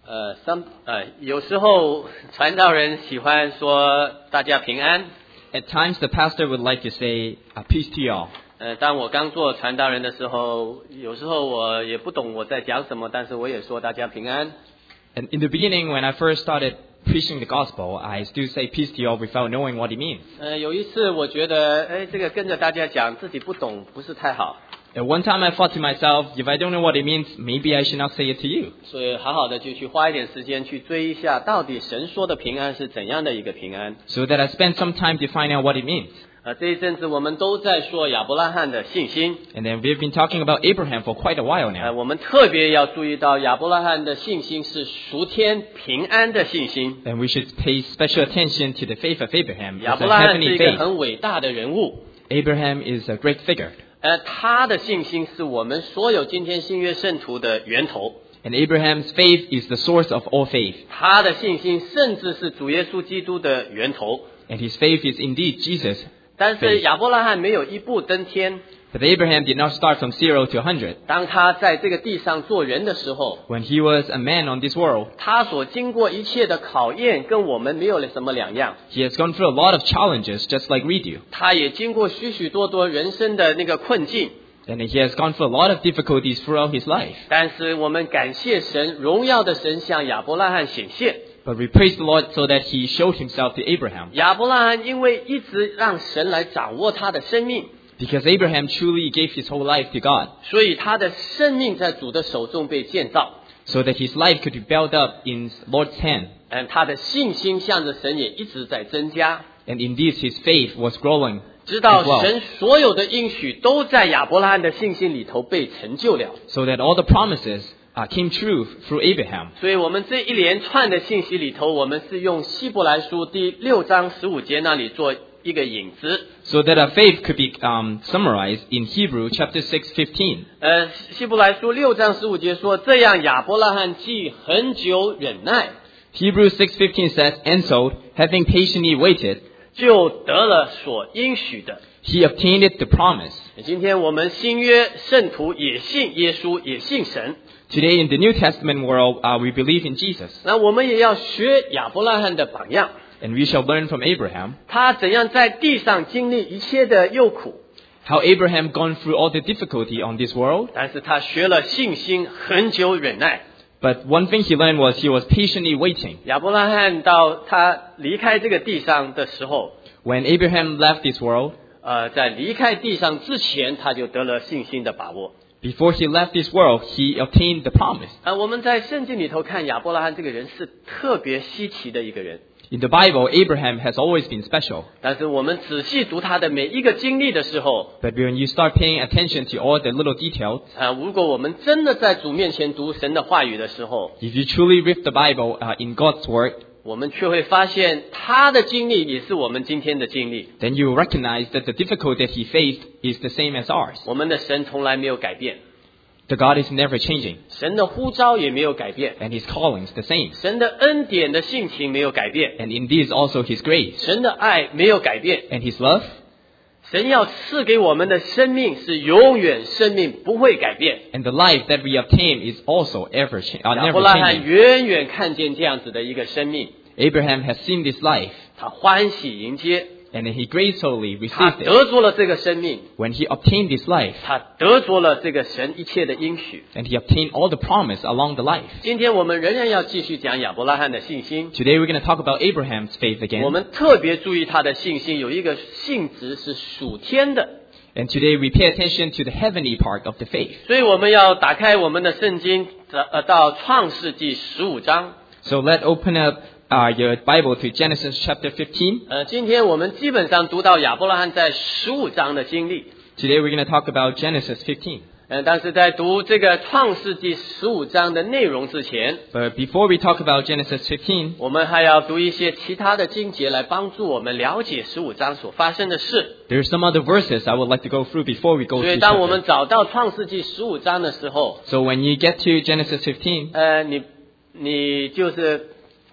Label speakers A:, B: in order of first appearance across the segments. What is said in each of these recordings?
A: 有时候传道人喜欢说大家平安。
B: At times, the pastor would like to say, peace to y'all.
A: 当我刚做传道人的时候，有时候我也不懂我在讲什么，但是我也说大家平安。
B: And in the beginning, when I first started preaching the gospel, I still say peace to y'all without knowing what it means.
A: 有一次我觉得，这个跟着大家讲，自己不懂不是太好。
B: At one time, I thought to myself, if I don't know what it means, maybe I should not say it to you.
A: 所以好好的就去花一点时间去追一下，到底神说的平安是怎样的一个平安。
B: So that I spent some time to find out what it means.
A: 这一阵子我们都在说亚伯拉罕的信心。
B: And then we've been talking about Abraham for quite a while now.
A: 我们特别要注意到亚伯拉罕的信心是属天平安的信心。
B: And we should pay special attention to the faith of Abraham.
A: 亚
B: It's
A: 伯
B: a
A: 拉罕是
B: heavenly
A: 一个
B: faith.
A: 很伟大的人物。
B: Abraham is a great figure.
A: 他的信心是我们所有今天新约圣徒的源头。
B: And Abraham's faith is the source of all faith.
A: 他的信心甚至是主耶稣基督的源头。
B: And his faith is indeed Jesus.
A: 但是亚伯拉罕没有一步登天。
B: But Abraham did not start from 0 to 100.
A: 当他在这个地上做人的时候，
B: When he was a man on this world,
A: 他所经过一切的考验跟我们没有什么两样。
B: he has gone through a lot of challenges just like we do.
A: 他也经过许许多多人生的那个困境。
B: And he has gone through a lot of difficulties throughout his life.
A: 但是我们感谢神，荣耀的神向亚伯拉罕显现。
B: But we praise the Lord so that he showed himself to Abraham.
A: 亚伯拉罕因为一直让神来掌握他的生命，
B: Because Abraham truly gave his whole life to God.
A: 所以他的生命在主的手中被建造。
B: So that his life could be built up in Lord's hand.
A: 他的信心向着神也一直在增加。
B: And indeed his faith was growing.
A: 直到神所有的应许都在亚伯拉罕的信心里头被成就了。
B: So that all the promises came true through Abraham.
A: 所以我们这一连串的信息里头，我们是用希伯来书第6章15节那里做一个引子。
B: So that our faith could be summarized in Hebrew chapter 6:15.
A: 希伯来书6章15节说，这样亚伯拉罕既很久忍耐，
B: Hebrews 6:15 says, and so, having patiently waited,
A: 就得了所应许的。
B: he obtained the promise.
A: 今天我们新约圣徒也信耶稣，也信神。
B: Today in the New Testament world, we believe in Jesus.
A: 那我们也要学亚伯拉罕的榜样。
B: And we shall learn from Abraham.
A: 他怎样在地上经历一切的忧苦，
B: How Abraham gone through all the difficulty on this world.
A: 但是他学了信心，很久忍耐。
B: But one thing he learned was he was patiently waiting.
A: 亚伯拉罕到他离开这个地上的时候，
B: When Abraham left this world,
A: 在离开地上之前，他就得了信心的把握。
B: before he left this world, he obtained the promise.
A: 我们在圣经里头看亚伯拉罕这个人是特别稀奇的一个人。
B: In the Bible, Abraham has always been special.
A: 但是我们仔细读他的每一个经历的时候，
B: But when you start paying attention to all the little details,
A: 如果我们真的在主面前读神的话语的时候，
B: if you truly read the Bible in God's word,
A: 我们却会发现他的经历也是我们今天的经历。
B: then you will recognize that the difficulty that he faced is the same as ours.
A: 我们的神从来没有改变，
B: The God is never changing,
A: 神的呼召也没有改变，
B: and his calling is the same.
A: 神的恩典的性情没有改变，
B: And in this also his grace
A: 神的爱没有改变。
B: and his love.
A: 神要赐给我们的生命是永远生命，不会改变。
B: And the life that we obtain is also
A: 亚
B: never
A: 伯拉罕
B: changing.
A: 远远看见这样子的一个生命，
B: Abraham has seen this life,
A: 他欢喜迎接，
B: and he gracefully
A: 他
B: received it.
A: 得着了这个生命，
B: When he obtained this life,
A: 他得着了这个神一切的应许。
B: and he obtained all the promise along the life.
A: 今天我们仍然要继续讲亚伯拉罕的信心。
B: Today we're going to talk about Abraham's faith
A: 我
B: again.
A: 们特别注意他的信心有一个性质是属天的，
B: And today we pay attention to the heavenly part of the faith.
A: 所以我们要打开我们的圣经，到创世纪15章。
B: So let's open up your Bible to Genesis chapter 15.
A: 今天我们基本上读到亚伯拉罕在15章的经历。
B: Today we're going to talk about Genesis 15.
A: 但是在读这个创世纪15章的内容之前，
B: But before we talk about Genesis 15,
A: 我们还要读一些其他的经节来帮助我们了解15章所发生的事。
B: there are some other verses I would like to go through before we go
A: 所以
B: through
A: 当我们
B: chapter.
A: 找到创世纪15章的时候，
B: So when you get to Genesis 15,
A: 你就是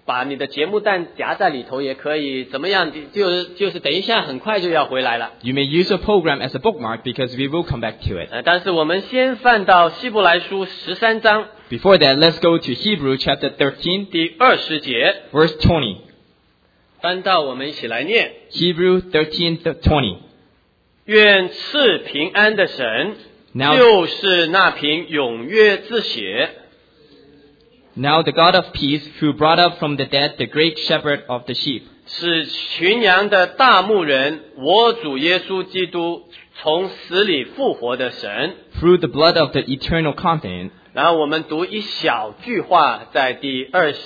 A: 把你的节目单夹在里头也可以，怎么样？就是等一下很快就要回来了。
B: You may use a program as a bookmark because we will come back to it.
A: 但是我们先翻到希伯来书13章
B: Before that, let's go to Hebrew chapter 13,
A: 第20节，
B: verse 20.
A: 翻到我们一起来念。
B: Hebrew 13:20.
A: 愿赐平安的神，
B: Now-
A: 就是那瓶永约之血，
B: Now the God of peace, who brought up from the dead the great shepherd of the sheep,
A: 是群羊的大牧人，我主耶稣基督从死里复活的神。
B: through the blood of the eternal covenant.
A: 然后我们读一小句话，在第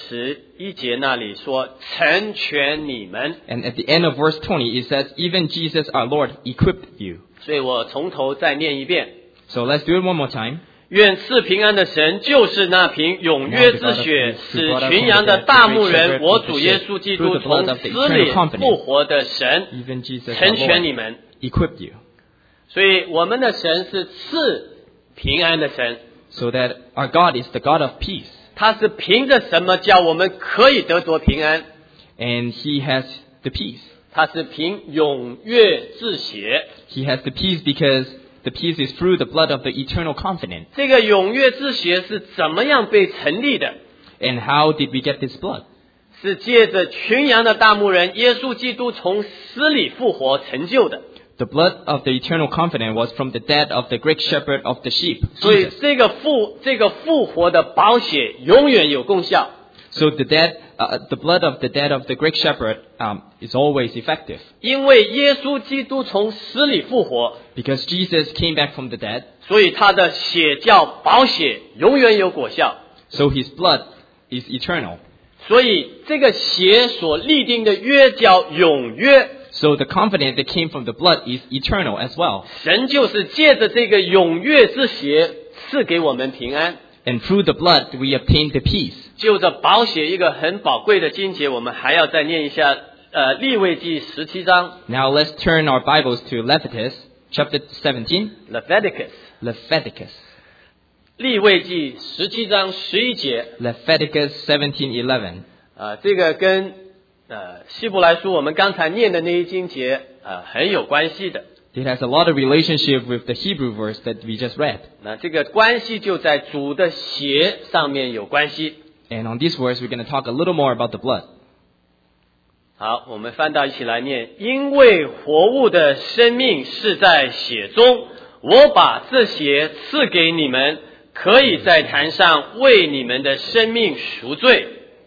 A: 21节那里说：“成全你们。
B: And at the end of verse 20, it says, even Jesus our Lord equipped you. ”
A: 所以我从头再念一遍。
B: So let's do it one more time.
A: 愿赐平安的神，就是那瓶永约之血，使群羊的大牧人，我主耶稣基督从死里复活的神，
B: Even Jesus
A: 成
B: our
A: 全
B: Lord
A: 你们。
B: equipped you.
A: 所以我们的神是赐平安的神，
B: So that our God is the God of peace.
A: 他是凭着什么叫我们可以得着平安？
B: And He has the peace.
A: 他是凭永约之血。
B: He has the peace because the peace is through the blood of the eternal covenant.
A: 这个永约之血是怎么样被成立的？
B: And how did we get this blood?
A: 是借着群羊的大牧人耶稣基督从死里复活成就的。
B: The blood of the eternal covenant was from the dead of the great shepherd of the sheep,
A: 所以
B: Jesus.
A: 这个复活的宝血永远有功效。
B: So the blood of the dead of the great shepherd is always effective
A: 因为耶稣基督从死里复活，
B: because Jesus came back from the dead.
A: 所以他的血叫宝血，永远有果效。
B: So His blood is eternal.
A: 所以这个血所立定的约叫永约。
B: So the covenant that came from the blood is eternal as well.
A: 神就是借着这个永约之血赐给我们平安。
B: And through the blood we obtain the peace.
A: 就着宝血一个很宝贵的经节，我们还要再念一下利未记17章
B: Now let's turn our Bibles to Leviticus chapter 17.
A: Leviticus 利未记17章11节
B: Leviticus 17:11.
A: 这个跟希伯来书我们刚才念的那一经节很有关系的。
B: It has a lot of relationship with the Hebrew verse that we just read.
A: 那这个关系就在主的血上面有关系。
B: And on this verse we're going to talk a little more about the blood.
A: 好，我们翻到一起来念。因为活物的生命是在血中，我把这血赐给你们，可以在坛上为你们的生命赎罪。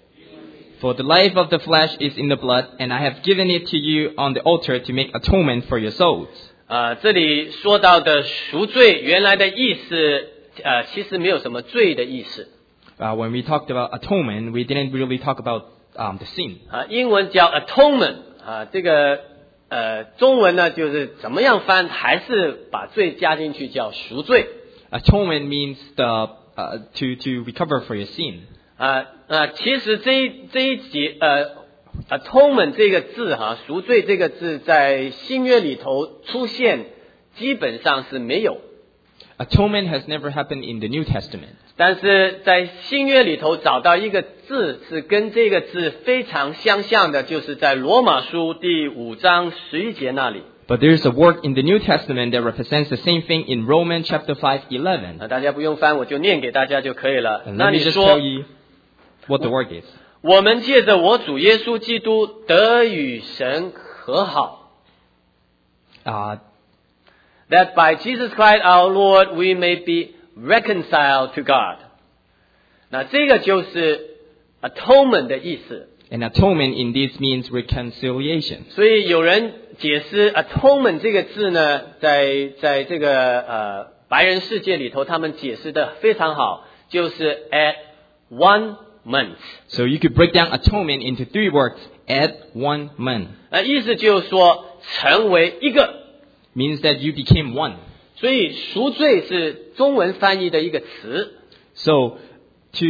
B: For the life of the flesh is in the blood, and I have given it to you on the altar to make atonement for your souls.
A: 这里说到的赎罪，原来的意思其实没有什么罪的意思。
B: When we talked about atonement, we didn't really talk about the sin.
A: 英文叫 atonement 这个中文呢就是怎么样翻，还是把罪加进去叫赎罪。
B: Atonement means to recover for your sin.
A: 其实这一节atonement 这个字赎罪这个字在新约里头出现基本上是没有。
B: Atonement has never happened in the New Testament.
A: 但是在新约里头找到一个字是跟这个字非常相像的，就是在罗马书第5章11节那里。
B: But there is a word in the New Testament that represents the same thing in Romans chapter 5:11.
A: 大家不用翻，我就念给大家就可以了。
B: And
A: 那
B: let me
A: 你
B: just
A: 说
B: tell you what the word is.
A: 我们借着我主耶稣基督得与神和好。 That by Jesus Christ our Lord we may be reconciled to God. 那这个就是 atonement 的意思。
B: And atonement in this means reconciliation.
A: 所以有人解释 atonement 这个字呢，在这个白人世界里头，他们解释的非常好，就是 at one month。
B: So you could break down atonement into 3 words: at 1 month.
A: 意思就是说成为一个。
B: Means that you became one.
A: 所以赎罪是中文翻译的一个词。
B: So to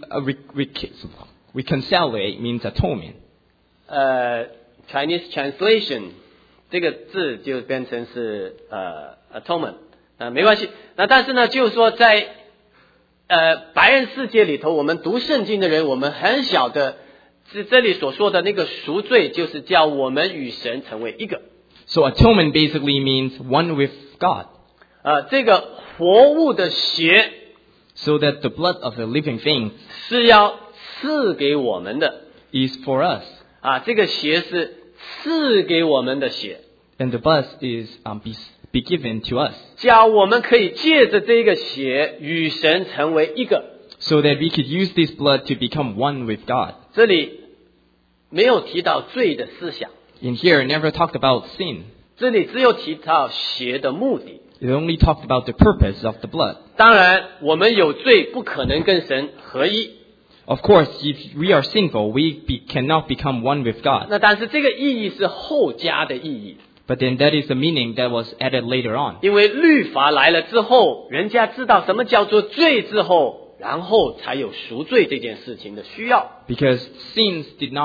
B: reconciliate means atonement.
A: Chinese translation 这个字就变成是atonement 没关系。那但是呢，就是说在白人世界里头，我们读圣经的人，我们很晓得这里所说的那个赎罪，就是叫我们与神成为一个。
B: So atonement basically means one with God.
A: 这个活物的血
B: So that the blood of the living thing
A: 是要赐给我们的
B: is for us.
A: 这个血是赐给我们的血，
B: And the blood is be given to us.
A: 叫我们可以借着这个血与神成为一个。
B: So that we could use this blood to become one with God.
A: 这里没有提到罪的思想，
B: In here, it never talked about sin.
A: 这里只有提到血的目的。
B: It only talked about the purpose of the blood.
A: 当然，我们有罪不可能跟神合一。
B: Of course, if we are sinful, we cannot become one with God.
A: 那但是这个意义是后加的意义，
B: But then that is the meaning that was added later on.
A: 因为律法来了之后，人家知道什么叫做罪之后，然后才有赎罪这件事情的需要。
B: Because sins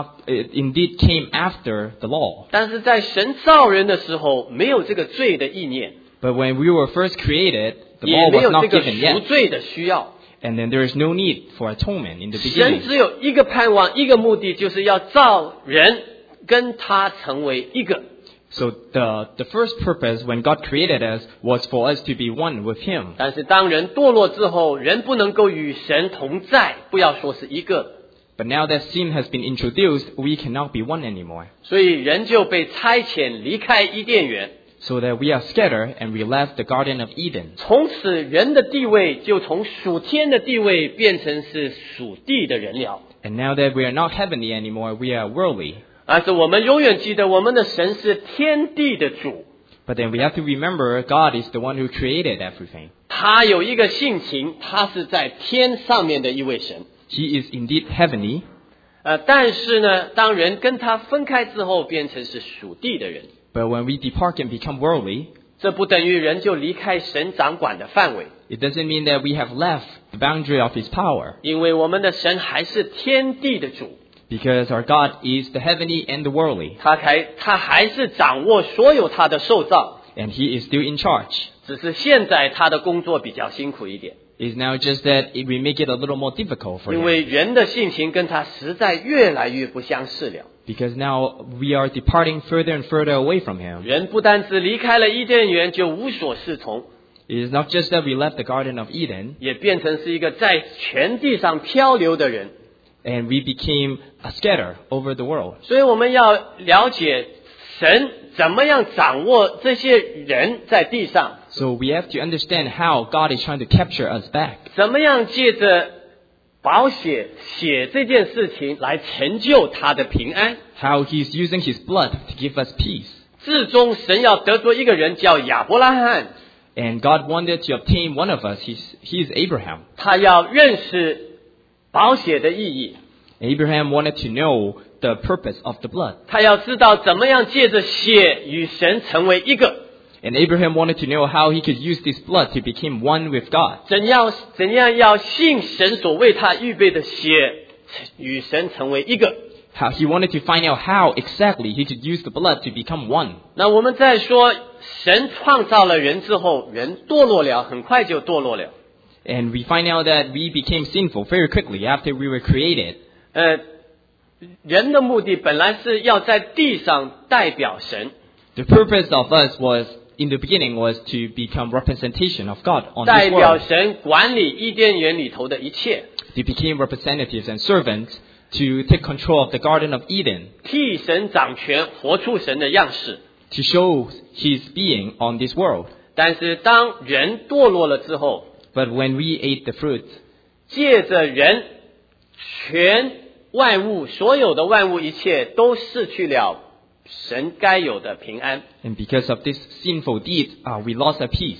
B: indeed came after the law.
A: 但是在神造人的时候，没有这个罪的意念，
B: But when we were first created, the
A: 也
B: law
A: 没
B: was
A: 有
B: not
A: 这个
B: given
A: 赎
B: yet.
A: 罪的需要。
B: And then there is no need for atonement in the
A: 神
B: beginning.
A: 只有一个盼望，一个目的，就是要造人跟他成为一个。
B: So the first purpose when God created us was for us to be one with Him.
A: 但是当人堕落之后，人不能够与神同在，不要说是一个，
B: But now that sin has been introduced, we cannot be one anymore.
A: 所以人就被差遣离开伊甸园。
B: So that we are scattered and we left the Garden of Eden.
A: 从此人的地位就从属天的地位变成是属地的人了。
B: And now that we are not heavenly anymore, we are worldly.
A: 但是我们永远记得，我们的神是天地的主，
B: But then we have to remember God is the one who created everything.
A: 他有一个性情，他是在天上面的一位神。
B: He is indeed heavenly.
A: 但是呢，当人跟他分开之后，变成是属地的人，
B: But when we depart and become worldly,
A: 这不等于人就离开神掌管的范围，
B: it doesn't mean that we have left the boundary of His power.
A: 因为我们的神还是天地的主，
B: Because our God is the heavenly and the worldly.
A: 他还是掌握所有他的受造，
B: And He is still in charge.
A: 只是现在他的工作比较辛苦一点，
B: It's now just that we make it a little more difficult for
A: 因
B: Him.
A: 为人的性情跟他实在越来越不相似了。
B: Because now we are departing further and further away from Him.
A: 人不单只离开了伊甸园就无所适从，
B: It is not just that we left the Garden of Eden
A: 也变成是一个在全地上漂流的人。
B: and we became a scatter over the world.
A: 所以我们要了解神怎么样掌握这些人在地上，
B: So we have to understand how God is trying to capture us back.
A: 怎么样借着宝血这件事情来成就他的平安。
B: How He's using His blood to give us peace.
A: 至终神要得着一个人叫亚伯拉罕，
B: And God wanted to obtain one of us. He is Abraham.
A: 他要认识宝血的意义，
B: Abraham wanted to know the purpose of the blood.
A: 他要知道怎么样借着血与神成为一个，
B: And Abraham wanted to know how he could use this blood to become one with God.
A: 怎样要信神所为他预备的血与神成为一个。
B: How he wanted to find out how exactly he could use the blood to become one.
A: 那我们再说，神创造了人之后，人堕落了，很快就堕落了。
B: And we find out that we became sinful very quickly after we were created.
A: 人的目的本来是要在地上代表神，
B: The purpose of us in the beginning was to become representation of God on
A: 代
B: this
A: 表
B: world.
A: 神管理伊甸园里头的一切，
B: They became representatives and servants to take control of the Garden of Eden,
A: 替神掌权，活出神的样式。
B: to show His being on this world.
A: 但是当人堕落了之后，
B: But when we ate the fruit,
A: 借着人，全万物所有的万物一切都失去了神该有的平安。
B: and because of this sinful deed, we lost our peace.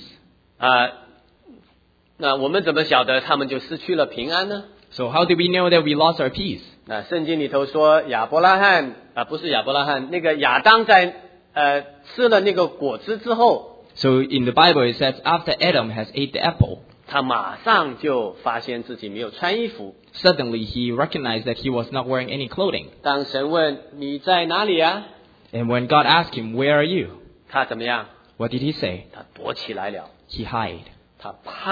A: 那我们怎么晓得他们就失去了平安呢？
B: So how do we know that we lost our peace?
A: 那圣经里头说亚伯拉罕不是亚伯拉罕，那个亚当在吃了那个果子之后，
B: So in the Bible it says after Adam has ate the apple,
A: 他马上就发现自己没有穿衣服。
B: suddenly he recognized that he was not wearing any clothing.
A: 当神问你在哪里啊，
B: And when God asked him, "Where are you?"
A: 他怎么样？
B: What did he say?
A: 他躲起来了，
B: He hid.
A: 他怕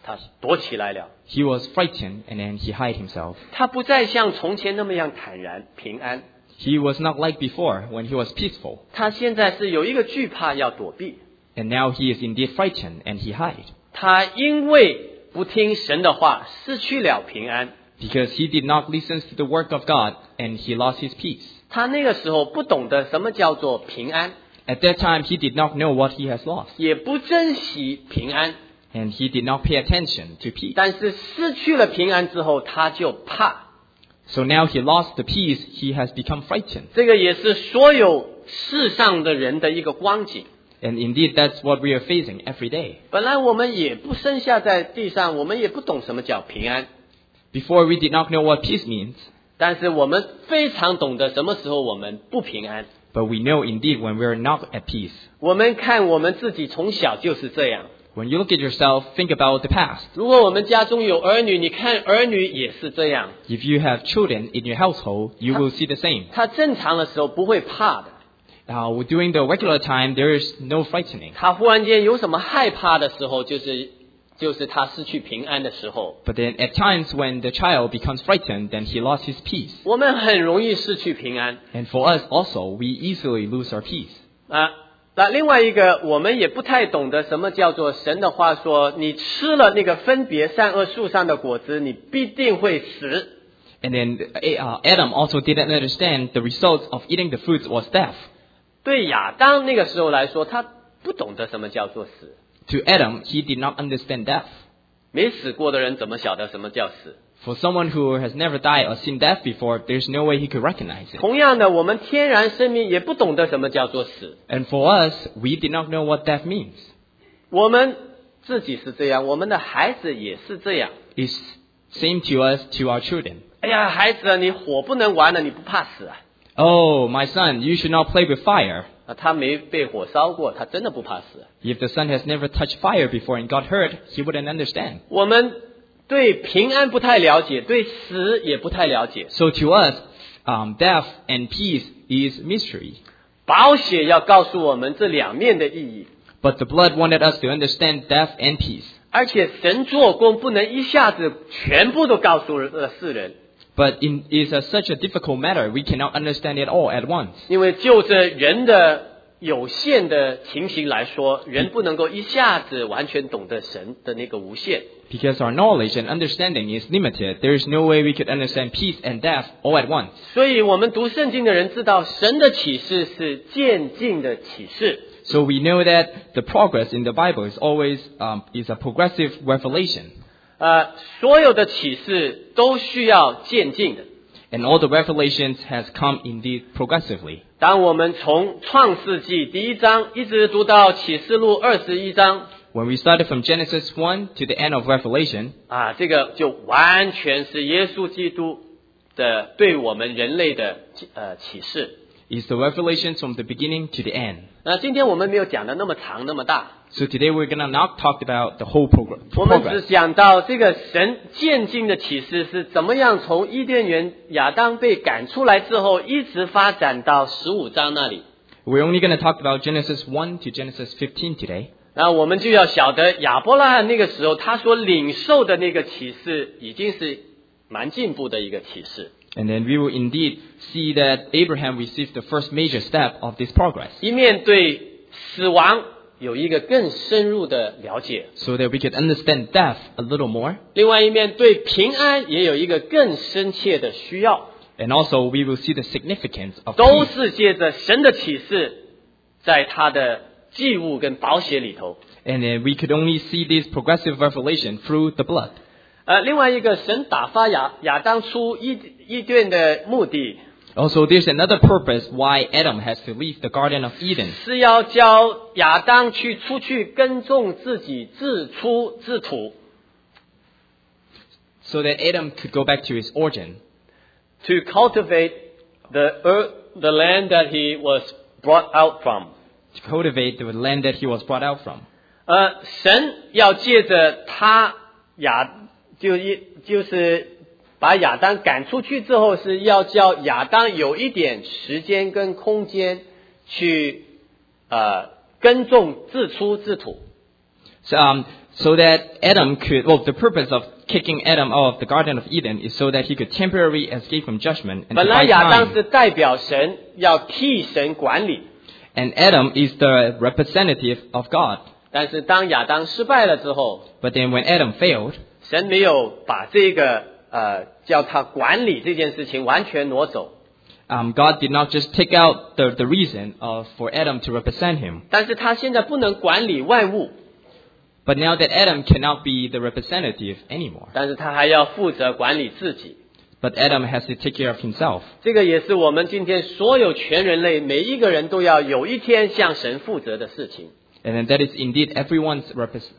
A: 他躲起来了。
B: He was frightened and then he hid himself.
A: 他不再像从前那么样坦然平安，
B: He was not like before when he was peaceful.
A: 他现在是有一个惧怕要躲避。
B: And now he is indeed frightened and he hid.
A: 他因为不听神的话，失去了平安。
B: Because he did not listen to the word of God and he lost his peace.
A: 他那个时候不懂得什么叫做平安，
B: At that time he did not know what he has lost.
A: 也不珍惜平安。
B: And he did not pay attention to peace.
A: 但是失去了平安之后，他就怕。
B: So now he lost the peace, he has become frightened.
A: 这个也是所有世上的人的一个光景。
B: And indeed that's what we are facing every day.
A: 本来我们也不生下在地上，我们也不懂什么叫平安，
B: Before we did not know what peace means,
A: 但是我们非常懂得什么时候我们不平安。
B: but we know indeed when we are not at peace.
A: 我们看我们自己从小就是这样。
B: When you look at yourself, think about the past.
A: 如果我们家中有儿女，你看儿女也是这样。
B: If you have children in your household, you will see the same.
A: 他正常的时候不会怕的，
B: During the regular time, there is no frightening.
A: 他忽然间有什么害怕的时候，就是他失去平安的时候。
B: But then at times when the child becomes frightened, then he lost his peace.
A: 我们很容易失去平安
B: And for us also, we easily lose our peace.
A: 啊。那另外一个，我们也不太懂得什么叫做神的话说，你吃了那个分别善恶树上的果子，你必定会死。
B: And then Adam also didn't understand the results of eating the fruits was death.
A: 对亚当那个时候来说，他不懂得什么叫做死。
B: To Adam, he did not understand death.
A: 没死过的人怎么晓得什么叫死？
B: For someone who has never died or seen death before, there's no way he could recognize it.
A: 同样的，我们天然生命也不懂得什么叫做死。
B: And for us, we did not know what death means.
A: 我们自己是这样，我们的孩子也是这样。
B: It's same to us, to our children.
A: 哎呀，孩子啊，你火不能玩了，你不怕死啊？
B: Oh, my son, you should not play with fire.
A: 啊，他没被火烧过，他真的不怕死。
B: If the son has never touched fire before and got hurt, he wouldn't understand.
A: 我们对平安不太了解，对死也不太了解。
B: So to us, death and peace is mystery.
A: 宝血要告诉我们这两面的意义，
B: But the blood wanted us to understand death and peace.
A: 而且神做工不能一下子全部都告诉世人，
B: But it's such a difficult matter, we cannot understand it all at once.
A: 因为就着人的有限的情形来说，人不能够一下子完全懂得神的那个无限。
B: Because our knowledge and understanding is limited, there is no way we could understand peace and death all at once.
A: 所以我们读圣经的人知道，神的启示是渐进的启示。
B: So we know that the progress in the Bible is always is a progressive revelation.
A: 所有的启示都需要渐进的。
B: And all the revelations has come indeed progressively.
A: 当我们从创世纪第1章一直读到启示录21章，
B: When we started from Genesis 1 to the end of Revelation,
A: 这个就完全是耶稣基督的对我们人类的启示。
B: is the revelations from the beginning to the end.
A: 那今天我们没有讲的那么长那么大，
B: So today we're going to not talk about the whole
A: 我们只
B: progress.
A: 讲到这个神渐进的启示是怎么样从伊甸园亚当被赶出来之后，一直发展到15章那里。
B: We're only going to talk about Genesis 1 to Genesis 15 today.
A: 那我们就要晓得亚伯拉罕那个时候他所领受的那个启示已经是蛮进步的一个启示。
B: And then we will indeed see that Abraham received the first major step of this progress,
A: 一面对死亡有一个更深入的了解，
B: so that we could understand death a little more.
A: 另外一面对平安也有一个更深切的需要，
B: And also we will see the significance of
A: 都
B: peace.
A: 是借着神的启示，在他的祭物跟宝血里头。
B: And then we could only see this progressive revelation through the blood.
A: 另外一个神打发亚当出伊甸的目的，
B: Also, there's another purpose why Adam has to leave the Garden of Eden,
A: 是要教亚当出去耕种自己，自出自土。
B: so that Adam could go back to his origin,
A: To cultivate the earth, the land that he was brought out from.
B: to cultivate the land that he was brought out from.
A: 神要借着他就是把亚当赶出去之后，是要叫亚当有一点时间跟空间去耕种自出自土。
B: So that Adam could, well, the purpose of kicking Adam out of the Garden of Eden is so that he could temporarily escape from judgment and to
A: 本来
B: buy
A: 亚当
B: time.
A: 是代表神，要替神管理。
B: And Adam is the representative of God.
A: 但是当亚当失败了之后，
B: But then when Adam failed,
A: 神没有把这个叫他管理这件事情完全挪走，
B: God did not just take out the reason for Adam to represent him.
A: 但是他现在不能管理万物，
B: But now that Adam cannot be the representative anymore,
A: 但是他还要负责管理自己。
B: but Adam has to take care of himself.
A: 这个也是我们今天所有全人类每一个人都要有一天向神负责的事情。
B: And then that is indeed everyone's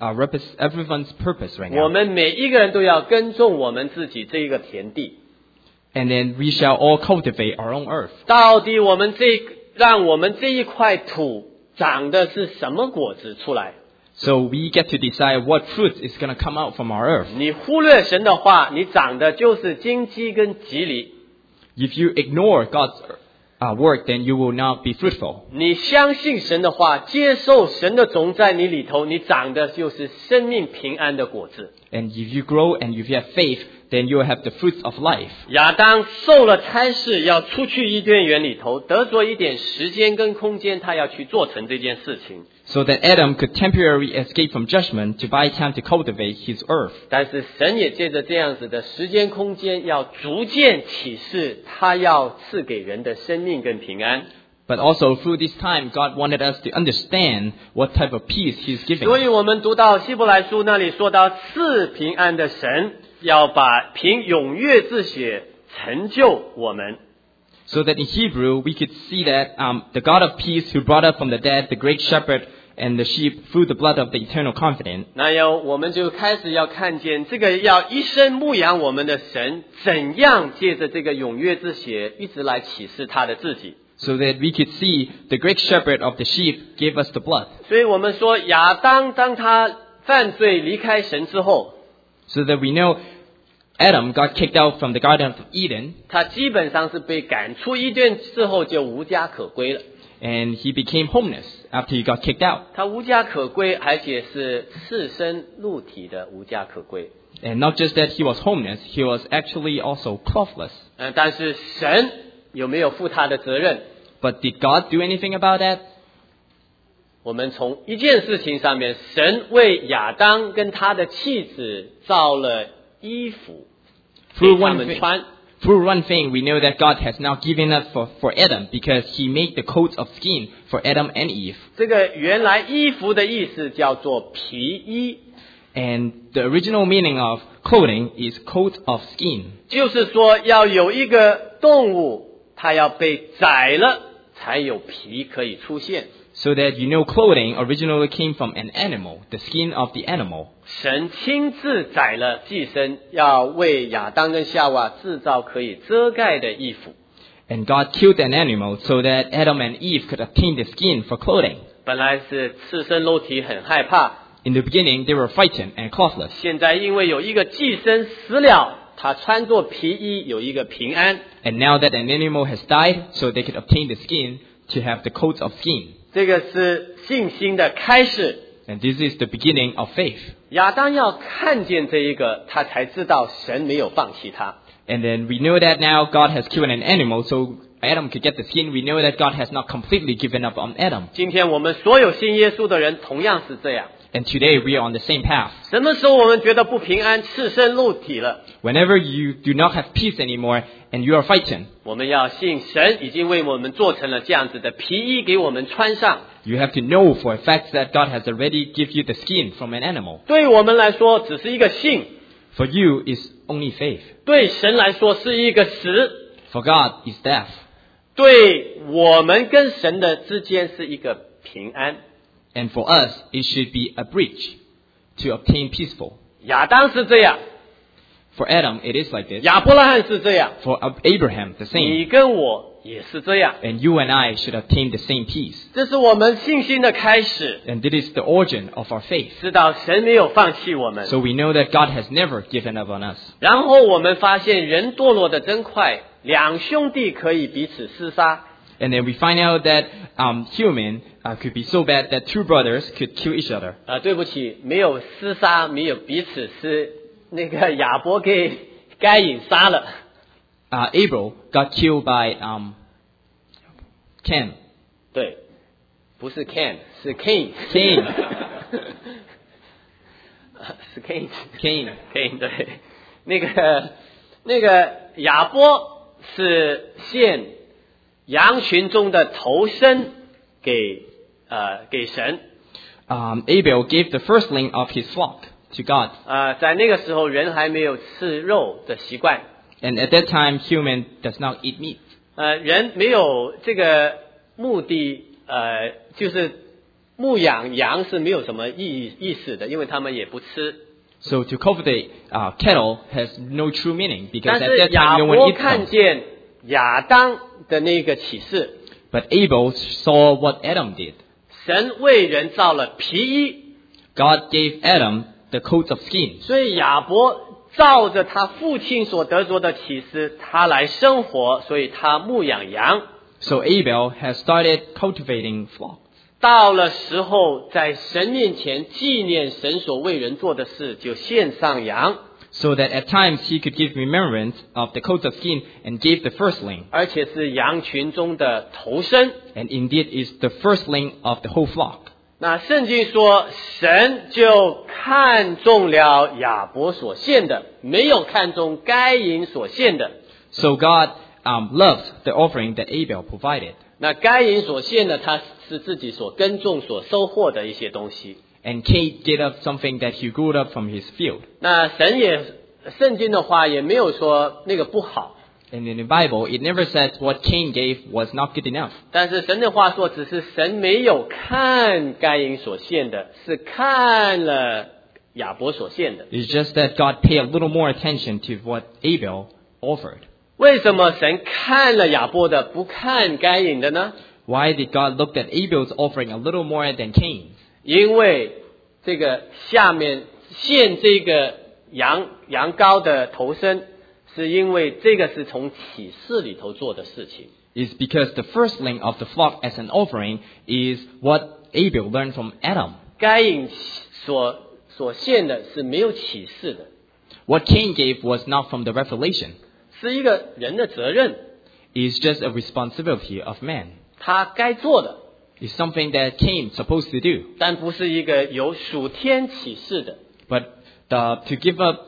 B: purpose right
A: 我
B: now.
A: 们每一个人都要耕种我们自己这一个田地。
B: And then we shall all cultivate our own earth.
A: 到底让我们这一块土长的是什么果子出来？
B: So we get to decide what fruit is going to come out from our earth.
A: 你忽略神的话，你长的就是荆棘跟棘藜。
B: If you ignore God's work, then you will not be fruitful.
A: 你相信神的话，接受神的种在你里头，你长的就是生命平安的果子。
B: And if you grow and if you have faith, then you will have the fruits of life.
A: 亚当受了差事，要出去伊甸园里头，得着一点时间跟空间，他要去做成这件事情。
B: So that Adam could temporarily escape from judgment to buy time to cultivate his earth.
A: 但是神也借着这样子的时间空间，要逐渐启示他要赐给人的生命跟平安。
B: But also through this time, God wanted us to understand what type of peace He's
A: 所
B: giving.
A: 以我们读到希伯来书那里说到赐平安的神，要把凭踊跃之血成就我们。
B: So that in Hebrew, we could see that the God of peace who brought up from the dead the great shepherd and the sheep through the blood of the eternal confidant.
A: 那我们就开始要看见这个要一生牧养我们的神，怎样借着这个踊跃之血一直来启示他的自己。
B: So that we could see the great shepherd of the sheep gave us the blood.
A: 所以我们说亚当当他犯罪离开神之后，
B: So that we know Adam got kicked out from the Garden of Eden
A: 他基本上是被赶出伊甸之后就无家可归了。
B: and he became homeless after he got kicked out.
A: 他无家可归，而且是赤身露体的无家可归。
B: And not just that he was homeless, he was actually also clothless.
A: 但是神有没有负他的责任？
B: But did God do anything about that?
A: 我们从一件事情上面，神为亚当跟他的妻子造了衣服，给
B: Through
A: 他
B: one
A: 们
B: thing,
A: 穿。
B: through one thing, we know that God has now given us for Adam because he made the coats of skin for Adam and Eve.
A: 这个原来衣服的意思叫做皮衣，
B: And the original meaning of clothing is coat of skin.
A: 就是说要有一个动物，它要被宰了，才有皮可以出现。
B: So that you know clothing originally came from an animal, the skin of the animal.
A: 神亲自宰了祭牲，要为亚当跟夏娃制造可以遮盖的衣服。
B: And God killed an animal so that Adam and Eve could obtain the skin for clothing.
A: 本来是赤身露体，很害怕。
B: In the beginning, they were frightened and clothless.
A: 现在因为有一个祭牲死了，他穿着皮衣，有一个平安。
B: And now that an animal has died, so they could obtain the skin to have the coats of skin.
A: 这个是信心的开始。
B: And this is the beginning of faith.
A: 亚当要看见这一个，他才知道神没有放弃他。
B: And then we know that now God has killed an animal, so Adam could get the skin. We know that God has not completely given up on Adam.
A: 今天我们所有信耶稣的人同样是这样。
B: And today we are on the same path.
A: 什么时候我们觉得不平安、赤身露体了？
B: Whenever you do not have peace anymore and you are frightened,
A: 我们要信神已经为我们做成了这样子的皮衣给我们穿上。
B: you have to know for a fact that God has already given you the skin from an animal.
A: 对我们来说只是一个信，
B: For you is only faith.
A: 对神来说是一个死，
B: For God is death.
A: 对我们跟神的之间是一个平安。
B: And for us, it should be a bridge to obtain peaceful.
A: 亚当是这样，
B: For Adam, it is like this.
A: 亚伯拉罕是这样，
B: For Abraham, the
A: 你
B: same.
A: 跟我也是这样。
B: And you and I should obtain the same peace.
A: 这是我们信心的开始，
B: And this is the origin of our faith.
A: 知道神没有放弃我们。
B: So we know that God has never given up on us.
A: 然后我们发现人堕落的真快，两兄弟可以彼此厮杀。
B: And then we find out that human could be so bad that two brothers could kill each other.
A: 对不起，没有厮杀，没有彼此，是那个亚伯给该隐杀了。
B: Abel got killed by Cain.
A: 对，不是 Cain， 是 Cain。
B: Cain.
A: 是 Cain。
B: Cain.
A: 对，那个亚伯是献羊群中的头生给神。
B: Abel gave the firstling of his flock to God.
A: 在那个时候人还没有吃肉的习惯。
B: And at that time, human does not eat meat.
A: 人没有这个目的，就是牧养羊是没有什么意思的，因为他们也不吃。
B: So to cultivate cattle has no true meaning because
A: 但
B: at
A: 是
B: that
A: 亚
B: time no one
A: 伯
B: eats
A: 看
B: them.
A: 见亚当的那个启示，
B: But Abel saw what Adam did.
A: 神为人造了皮衣，
B: God gave Adam the coat of skin.
A: 所以亚伯照着他父亲所得着的启示，他来生活，所以他牧养羊。
B: So Abel has started cultivating flocks.
A: 到了时候，在神面前纪念神所为人做的事，就献上羊，
B: So that at times he could give remembrance of the coat of skin and gave the firstling.
A: 而且是羊群中的头生。
B: And indeed is the firstling of the whole flock.
A: 那圣经说，神就看中了亚伯所献的，没有看中该隐所献的。
B: So God loved the offering that Abel provided.
A: 那该隐所献的，他是自己所耕种、所收获的一些东西。
B: And Cain gave up something that he grew up from his field.
A: 那圣经的话也没有说那个不好，
B: And in the Bible, it never says what Cain gave was not good enough.
A: 但是神的话说，只是神没有看该隐所献的，是看了亚伯所献的。
B: It's just that God paid a little more attention to what Abel offered.
A: 为什么神看了亚伯的，不看该隐的呢？
B: Why did God look at Abel's offering a little more than Cain's?
A: 因为这个下面献这个羊羔的头生，是因为这个是从启示里头做的事情。
B: Is because the firstling of the flock as an offering is what Abel learned from Adam.
A: 该隐所献的是没有启示的，
B: What Cain gave was not from the revelation.
A: 是一个人的责任，
B: It's just a responsibility of man.
A: 他该做的，
B: It's something that Cain supposed to do.
A: 但不是一个有属天启示的。
B: But to give up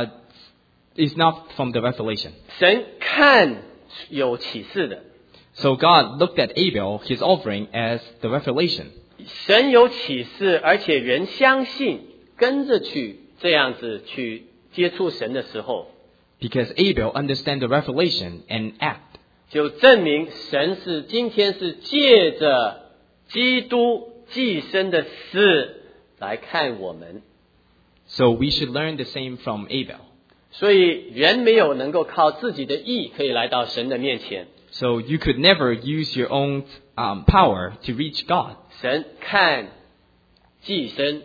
B: is not from the revelation.
A: 神看有启示的，
B: So God looked at Abel, his offering, as the revelation.
A: 神有启示，而且人相信，跟着去这样子去接触神的时候，
B: Because Abel understand the revelation and act.
A: 就证明神是今天是借着基督寄生的事来看我们。
B: So we should learn the same from Abel.
A: 所以人没有能够靠自己的义可以来到神的面前。
B: So you could never use your own power to reach God.
A: 神看寄生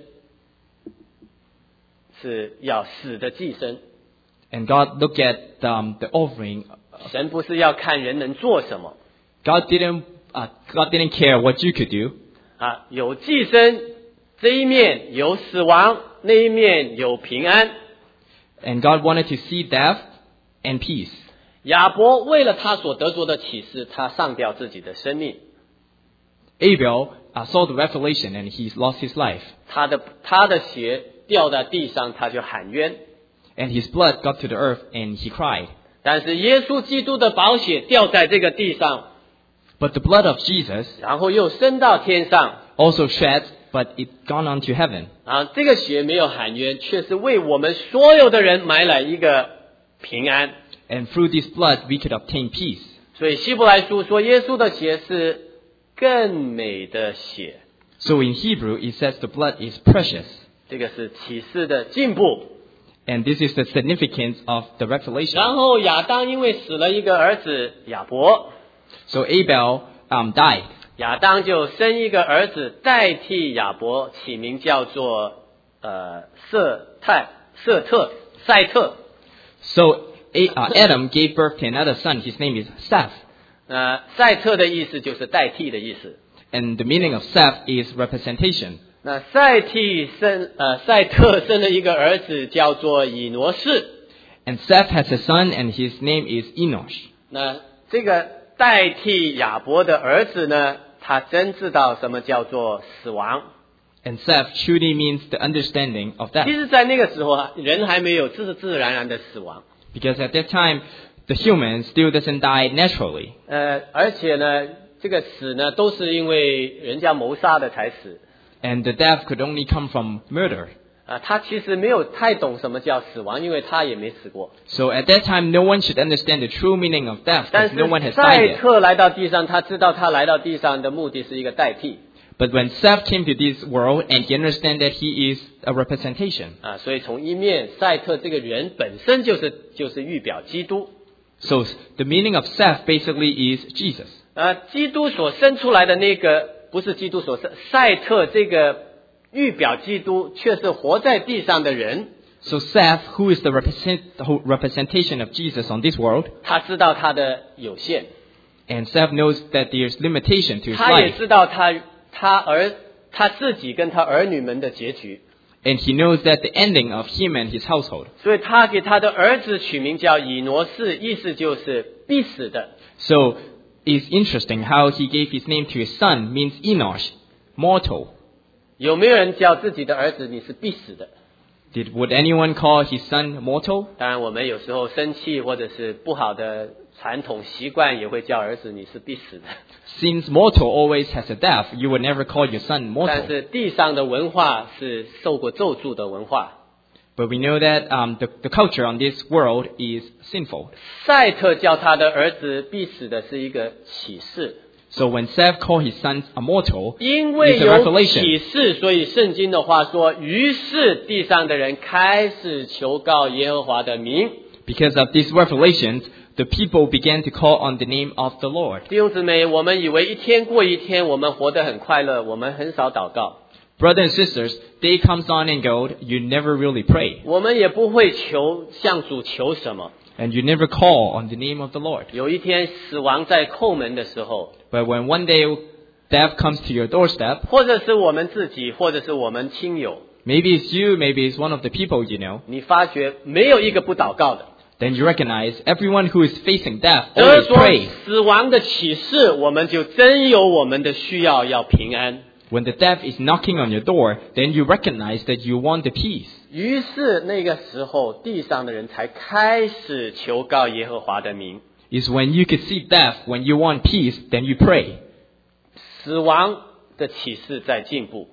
A: 是要死的寄生，
B: And God looked at the offering.
A: 神不是要看人能做什么
B: God didn't care what you could do.
A: 啊，有寄生这一面有死亡，那一面有平安。
B: And God wanted to see death and peace.
A: 亚伯为了他所得着的启示，他上吊自己的生命。
B: Abel saw the revelation and he lost his life.
A: 他的血掉在地上，他就喊冤。
B: And his blood got to the earth and he cried.
A: 但是耶稣基督的宝血掉在这个地上，
B: But the blood of Jesus
A: 然后又升到天上
B: also shed, but it gone on to heaven.
A: 啊！这个血没有喊冤，却是为我们所有的人买了一个平安。
B: And through this blood we could obtain peace.
A: 所以希伯来书说，耶稣的血是更美的血。
B: So in Hebrew it says the blood is precious.
A: 这个是启示的进步。
B: And this is the significance of the revelation.
A: 然后亚当因为死了一个儿子亚伯，
B: So Abel died.
A: 亚当就生一个儿子代替亚伯，起名叫做赛特。
B: So Adam gave birth to another son. His name is Seth.
A: 赛特的意思就是代替的意思。
B: And the meaning of Seth is representation.
A: 那赛特生了一个儿子叫做以挪士。
B: And Seth has a son, and his name is Enosh.
A: 那这个代替亚伯的儿子呢，他真知道什么叫做死亡。
B: And Seth truly means the understanding of
A: 其
B: death.
A: 实在那个时候啊，人还没有自自然然的死亡。
B: Because at that time, the human still doesn't die naturally.
A: 而且呢，这个死呢，都是因为人家谋杀的才死。
B: And the death could only come from murder.
A: 他其实没有太懂什么叫死亡，因为他也没死过。
B: So at that time, no one should understand the true meaning of death
A: 但
B: because no one
A: 是
B: has
A: 赛
B: died yet.
A: 特来到地上，他知道他来到地上的目的是一个代替。
B: But when Seth came to this world, and he understand that he is a representation.
A: 所以从一面，赛特这个人本身就是预表基督。
B: So the meaning of Seth basically is Jesus.
A: 基督所生出来的那个不是基督所生，赛特这个预表基督，却是活在地上的人。
B: So Seth, who is the representation of Jesus on this world,
A: 他知道他的有限，
B: and Seth knows that there's limitation to his
A: 他也
B: life,
A: 知道他自己跟他儿女们的结局，
B: and he knows that the ending of him and his household.
A: 所以他给他的儿子取名叫以挪士，意思就是必死的。
B: So it's interesting how he gave his name to his son, means Enosh, mortal.
A: 有没有人叫自己的儿子你是必死的？
B: Would anyone call his son mortal?
A: 当然，我们有时候生气或者是不好的传统习惯，也会叫儿子你是必死的。
B: Since mortal always has a death, you would never call your son
A: 但
B: mortal.
A: 是地上的文化是受过咒诅的文化。
B: But we know that the culture on this world is sinful.
A: 赛特叫他的儿子必死的是一个启示，
B: So when Seth called his son a mortal,
A: 因为
B: it's a
A: 有
B: revelation.
A: 启示，所以圣经的话说，于是地上的人开始求告耶和华的名。
B: Because of these revelations, the people began to call on the name of the Lord.
A: 弟兄姊妹，我们以为一天过一天，我们活得很快乐，我们很少祷告，
B: Brothers and sisters, day comes on and goes, you never really pray.
A: 我们也不会向主求什么。
B: And you never call on the name of the Lord.
A: 有一天死亡在叩门的时候，
B: But when one day death comes to your doorstep,
A: 或者是我们自己，或者是我们亲友，
B: maybe it's you, maybe it's one of the people you know,
A: 你发觉没有一个不祷告的。
B: then you recognize everyone who is facing death
A: 得
B: always
A: 着
B: prays.
A: 死亡的启示，我们就真有我们的需要，要平安。
B: When the death is knocking on your door, then you recognize that you want the peace.
A: 于是那个时候，地上的人才开始求告耶和华的名。
B: Is when you can see death, when you want peace, then you pray.
A: 死亡的启示在进步，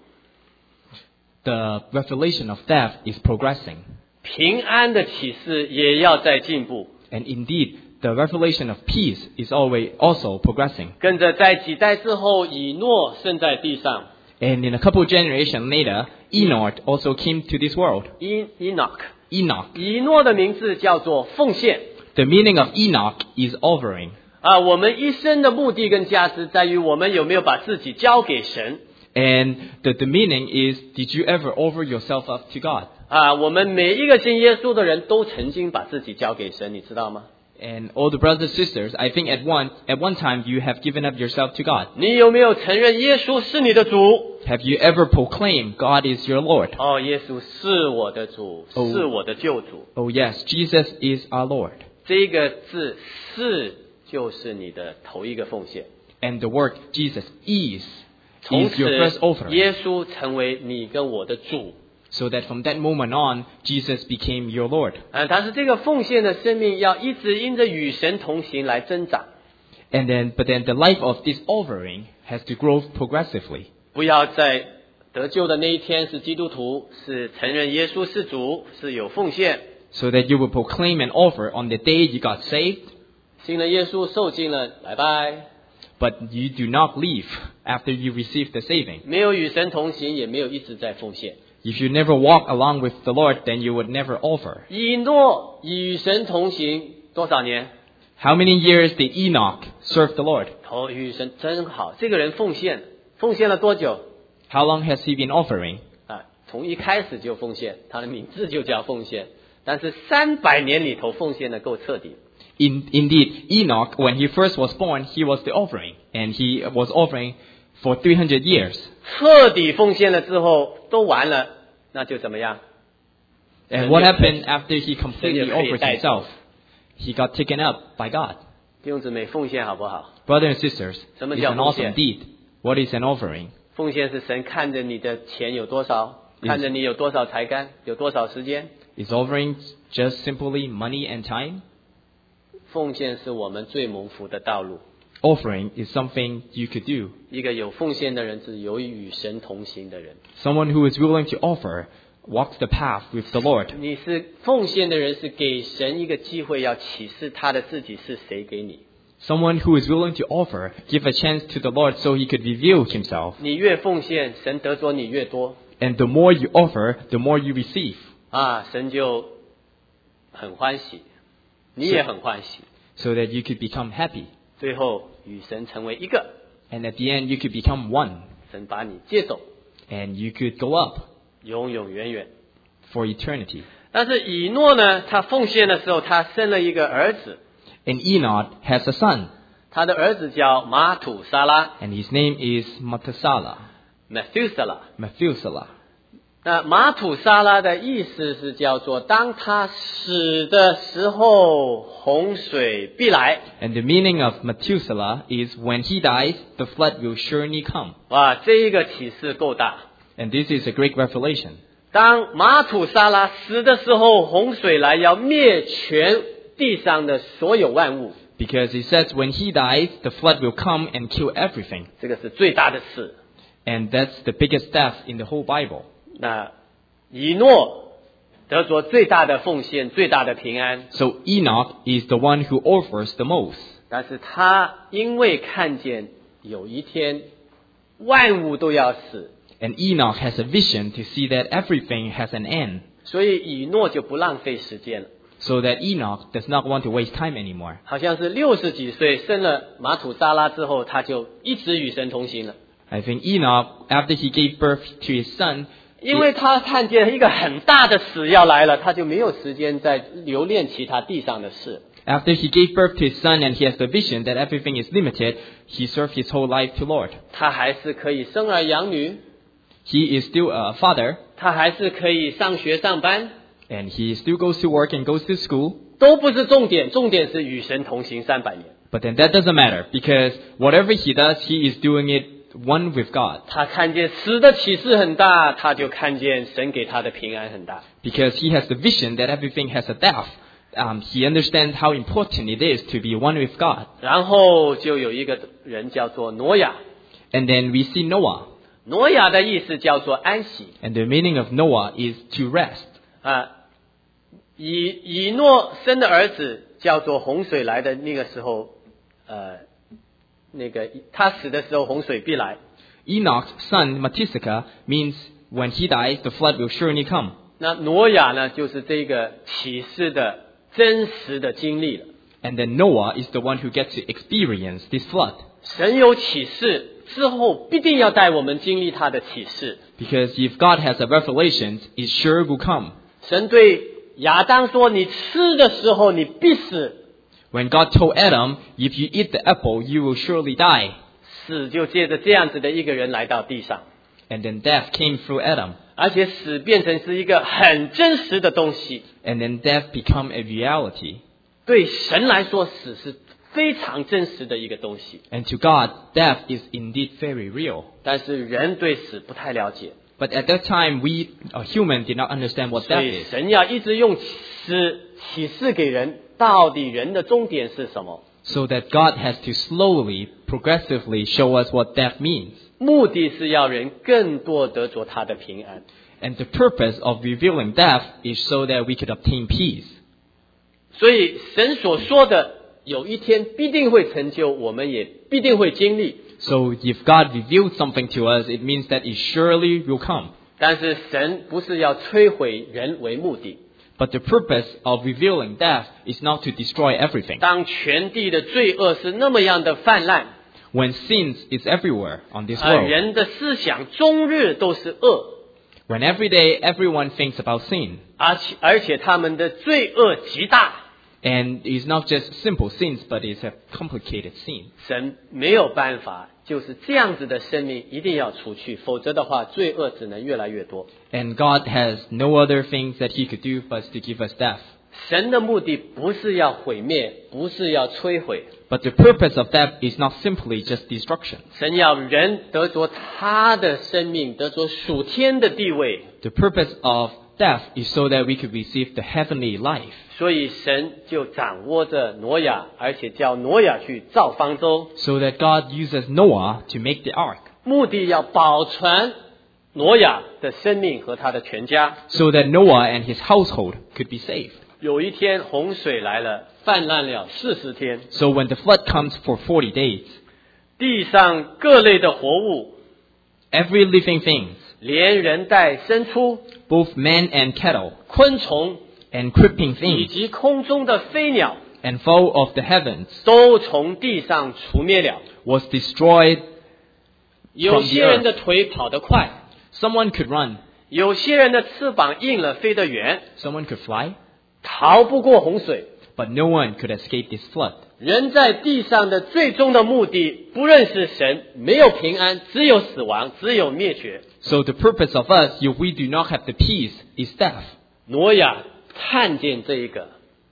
B: The revelation of death is progressing.
A: 平安的启示也要在进步。
B: And indeed, the revelation of peace is always also progressing.
A: 跟着在几代之后，以诺生在地上。
B: And in a couple generations later, Enoch also came to this world.
A: Enoch，
B: Enoch.
A: 以诺的名字叫做奉献。
B: The meaning of Enoch is offering.
A: 我们一生的目的跟价值在于我们有没有把自己交给神。
B: And the meaning is, did you ever offer yourself up to God?
A: 我们每一个信耶稣的人都曾经把自己交给神，你知道吗？
B: And all the brothers and sisters, I think at one time you have given up yourself to God.
A: 你有没有承认耶稣是你的主？
B: Have you ever proclaimed God is your Lord?
A: 耶稣是我的主，是我的救主。
B: Oh yes, Jesus is our Lord.
A: 这个字“是”就是你的头一个奉献。
B: And the word Jesus is
A: 从
B: your first
A: 此，
B: offering.
A: 耶稣成为你跟我的主。
B: So that from that moment on, Jesus became your Lord.
A: 但是这个奉献的生命要一直因着与神同行来增长，
B: But then the life of this offering has to grow progressively.
A: 不要在得救的那一天是基督徒，是承认耶稣是主，是有奉献。
B: So that you will proclaim and offer on the day you got saved,
A: 信了耶稣，受尽了，拜拜。
B: but you do not leave after you receive the saving.
A: 没有与神同行，也没有一直在奉献。
B: If you never walk along with the Lord, then you would never offer.
A: 以诺与神同行多少年？
B: How many years did Enoch serve the Lord?
A: 与神真好，这个人奉献了多久？
B: How long has he been offering?
A: 从一开始就奉献，他的名字就叫奉献。但是300年里头奉献的够彻底。
B: Indeed, Enoch, when he first was born, he was the offering. And he was offering for 300 years.
A: 彻底奉献了之后都完了，那就怎么样？
B: And what happened after he completely
A: 神就可以
B: offered
A: 带走。
B: himself? He got taken up by God.
A: 弟兄姊妹，奉献好不好？
B: Brothers and sisters,
A: 什么
B: it's
A: 叫
B: an
A: 奉献？
B: awesome deed. What is an offering?
A: 奉献是神看着你的钱有多少，看着你有多少才干，有多少时间。
B: Is offering just simply money and time?
A: 奉献是我们最蒙福的道路。
B: Offering is something you could do.
A: 一个有奉献的人是有与神同行的人。
B: Someone who is willing to offer walks the path with the Lord.
A: 你是奉献的人，是给神一个机会，要启示他的自己是谁给你。
B: Someone who is willing to offer, give a chance to the Lord so he could reveal himself.
A: 你越奉献，神得着你越多
B: And the more you offer, the more you receive.
A: 啊，神就很欢喜，你也很欢喜，
B: So that you could become happy.
A: 最后与神成为一个，
B: And at the end, you could become one.
A: 神把你接走，
B: And you could go up
A: 永永远远。
B: for eternity.
A: 但是以诺呢，他奉献的时候，他生了一个儿子，
B: And Enoch has a son.
A: 他的儿子叫马土沙拉
B: And his name is Methuselah.
A: Methuselah。那马土沙拉的意思是叫做，当他死的时候，洪水必来。
B: And the meaning of Methuselah is when he dies, the flood will surely come.
A: 哇，这一个启示够大。
B: And this is a great revelation.
A: 当马土沙拉死的时候，洪水来要灭全地上的所有万物，
B: Because it says when he dies, the flood will come and kill everything.
A: 这个是最大的事。
B: And that's the biggest death in the whole Bible.
A: 那以诺得着最大的奉献，最大的平安，
B: So Enoch is the one who offers the most.
A: 但是他因为看见有一天万物都要死，
B: And Enoch has a vision to see that everything has an end.
A: 所以以诺就不浪费时间了。
B: So that Enoch does not want to waste time anymore.
A: 好像是60几岁生了马土沙拉之后，他就一直与神同行了。
B: I think Enoch, after he gave birth to his son,
A: 因为他看见一个很大的死要来了，他就没有时间再留恋其他地上的事。
B: after he gave birth to his son and he has the vision that everything is limited, he served his whole life to Lord.
A: 他还是可以生儿养女，
B: He is still a father,
A: 他还是可以上学上班，
B: and he still goes to work and goes to school.
A: 都不是重点，重点是与神同行300年。
B: But then that doesn't matter, because whatever he does, he is doing it one with God.
A: 他看见死的启示很大，他就看见神给他的平安很大。
B: Because he has the vision that everything has a death. He understands how important it is to be one with God.
A: 然后就有一个人叫做挪亚，
B: And then we see Noah.
A: 挪亚的意思叫做安息
B: And the meaning of Noah is to rest.
A: 啊。以诺生的儿子叫做洪水来的那个时候，他死的时候洪水必来。
B: Enoch's son, Methuselah, means when he dies, the flood will surely come.
A: 那挪亚呢，就是这个启示的真实的经历了。
B: And then Noah is the one who gets to experience this flood.
A: 神有启示之后，必定要带我们经历他的启示。
B: Because if God has a revelation, it sure will come.
A: 神对亚当说：“你吃的时候，你必死。
B: When God told Adam, if you eat the apple, you will surely die. ”
A: 死就借着这样子的一个人来到地上，
B: And then death came through Adam.
A: 而且死变成是一个很真实的东西。
B: And then death become a reality.
A: 对神来说，死是非常真实的一个东西。
B: And to God, death is indeed very real.
A: 但是人对死不太了解，
B: But at that time, we, a human, did not understand what
A: 所
B: death
A: 以
B: is.
A: 神要一直用启示给人，到底人的终点是什么？
B: So that God has to slowly, progressively show us what death means.
A: 目的是要人更多得着他的平安。
B: And the purpose of revealing death is so that we could obtain peace.
A: 所以神所说的有一天必定会成就，我们也必定会经历。
B: So if God revealed something to us, it means that it surely will come.
A: 但是神不是要摧毁人为目的。
B: But the purpose of revealing death is not to destroy everything.
A: 当全地的罪恶是那么样的泛滥，
B: When sins is everywhere on this world.
A: 人的思想终日都是恶，
B: When every day everyone thinks about sin.
A: 而且他们的罪恶极大，
B: And it's not just simple sins, but it's a complicated sin.
A: 神没有办法，就是这样子的生命一定要除去，否则的话，罪恶只能越来越多。
B: And God has no other things that He could do but to give us death.
A: 神的目的不是要毁灭，不是要摧毁，
B: But the purpose of death is not simply just destruction.
A: 神要人得着他的生命，得着属天的地位。
B: The purpose of death is so that we could receive the heavenly life.
A: 所以神就掌握着挪亚，而且叫挪亚去造方舟，
B: So that God uses Noah to make the ark.
A: 目的要保存挪亚的生命和他的全家。
B: So that Noah and his household could be saved.
A: 有一天洪水来了，泛滥了40天，
B: So when the flood comes for 40 days,
A: 地上各类的活物，
B: every living thing,
A: 连人带牲畜、
B: both man and cattle,
A: 昆虫
B: and creeping
A: 以
B: things,
A: 及空中的飞鸟，
B: and fowl of the heavens,
A: 都从地上除灭了。
B: was destroyed.
A: 有些人的腿跑得快，
B: Someone could run,
A: 有些人的翅膀硬了，飞得远，
B: someone could fly,
A: 逃不过洪水。
B: but no one could escape this flood.
A: 人在地上的最终的目的，不认识神，没有平安，只有死亡，只有灭绝。
B: So the purpose of us, if we do not have the peace, is death.
A: 挪亚看见这一个，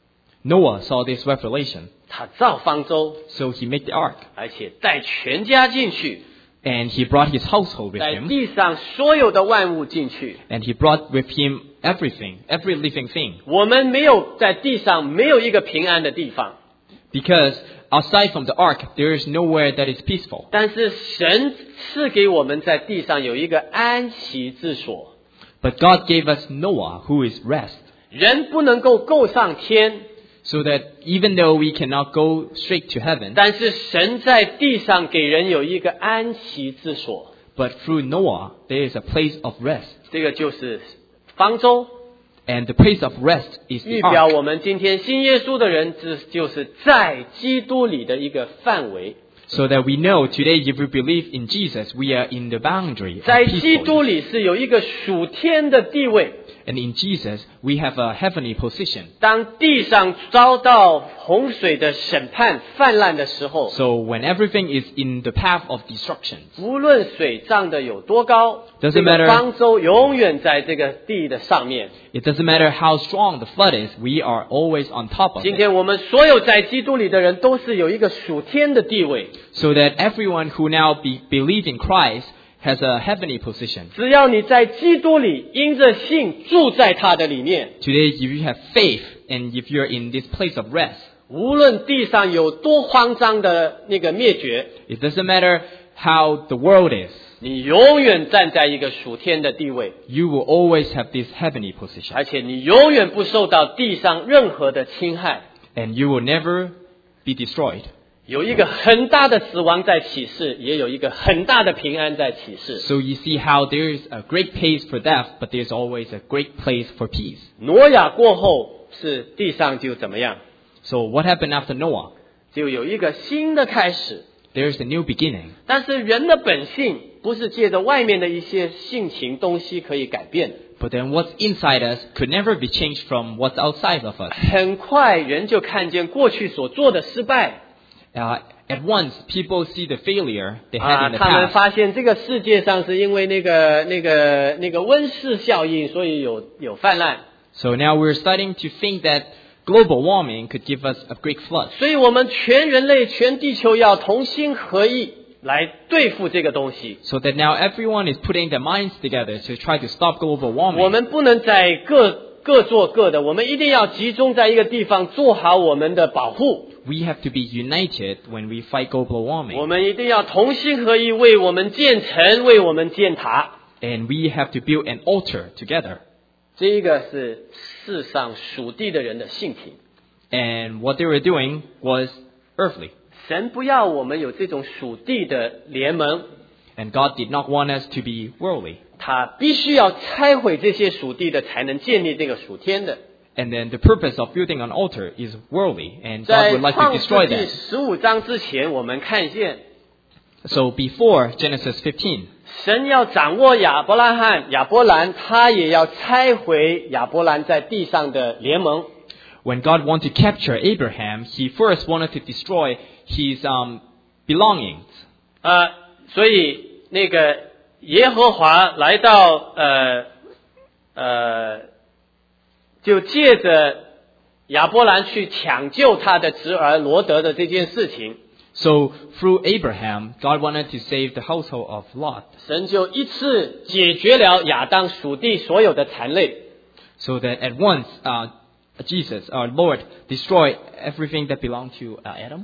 B: Noah saw this revelation,
A: 他造方舟，
B: so he made the ark,
A: 而且带全家进去，
B: and he brought his household with
A: 带
B: him,
A: 地上所有的万物进去。
B: and he brought with him everything, every living thing.
A: 我们没有在地上没有一个平安的地方，
B: Because outside from the ark, there is nowhere that is peaceful.
A: 但是神赐给我们在地上有一个安息之所。
B: But God gave us Noah, who is rest,
A: 人不能够上天，
B: so that even though we cannot go straight to heaven,
A: 但是神在地上给人有一个安息之所，
B: but through Noah, there is a place of rest.
A: 这个就是方舟，
B: And the place of rest is
A: 预
B: the
A: 表
B: ark.
A: 我们今天信耶稣的人，这就是在基督里的一个范围。
B: So that we know today, if we believe in Jesus, we are in the boundary of
A: 在基督
B: peacefulness.
A: 里是有一个属天的地位。
B: And in Jesus, we have a heavenly position.
A: 当地上遭到洪水的审判泛滥的时候，
B: So when everything is in the path of destruction,
A: 无论水涨得有多高，
B: Doesn't
A: 这个
B: matter.
A: 方舟永远在这个地的上面。
B: it doesn't matter how strong the flood is, we are always on top of
A: 今
B: it.
A: 天我们所有在基督里的人，都是有一个属天的地位。
B: So that everyone who now believe in Christ has a heavenly position.
A: 只要你在基督里，因着信住在他的里面，
B: Today, if you have faith and if you're in this place of rest,
A: 无论地上有多慌张的那个灭绝，
B: it doesn't matter how the world is,
A: 你永远站在一个属天的地位，
B: you will always have this heavenly position.
A: 而且你永远不受到地上任何的侵害。
B: And you will never be destroyed.
A: 有一个很大的死亡在启示，也有一个很大的平安在启示。
B: So you see how there is a great place for death, but there's always a great place for peace.
A: 挪亚过后，是地上就怎么样？
B: So what happened after Noah?
A: 就有一个新的开始。
B: There's a new beginning.
A: 但是人的本性不是借着外面的一些性情东西可以改变的。
B: But then what's inside us could never be changed from what's outside of us.
A: 很快人就看见过去所做的失败。
B: At once, people see the failure they had in the
A: 他们
B: past.
A: 发现这个世界上是因为那个温室效应，所以有泛滥。
B: So now we're starting to think that global warming could give us a great flood.
A: 所以我们全人类、全地球要同心合意来对付这个东西。
B: So that now everyone is putting their minds together to try to stop global
A: 我
B: warming.
A: 们不能在各做各的，我们一定要集中在一个地方做好我们的保护。
B: We have to be united when we fight global
A: 我
B: warming.
A: 们一定要同心合意，为我们建城，为我们建塔。
B: And we have to build an altar together.
A: 这一个是世上属地的人的性情。
B: And what they were doing was earthly.
A: 神不要我们有这种属地的联盟，
B: And God did not want us to be worldly.
A: 他必须要拆毁这些属地的，才能建立这个属天的。
B: And then the purpose of building an altar is worldly. And God
A: 在
B: would like to
A: 创
B: destroy
A: 世纪
B: that.
A: 15章之前，我们看见
B: So before Genesis 15,
A: 神要掌握亚伯兰，他也要拆毁亚伯兰在地上的联盟。
B: when God wanted to capture Abraham, he first wanted to destroy his belongings.
A: 所以那个耶和华来到就借着亚伯兰去抢救他的侄儿罗德的这件事情，
B: So through Abraham, God wanted to save the household of Lot.
A: 神就一次解决了亚当属地所有的残累。
B: So that at once, Jesus, our Lord, destroyed everything that belonged to Adam.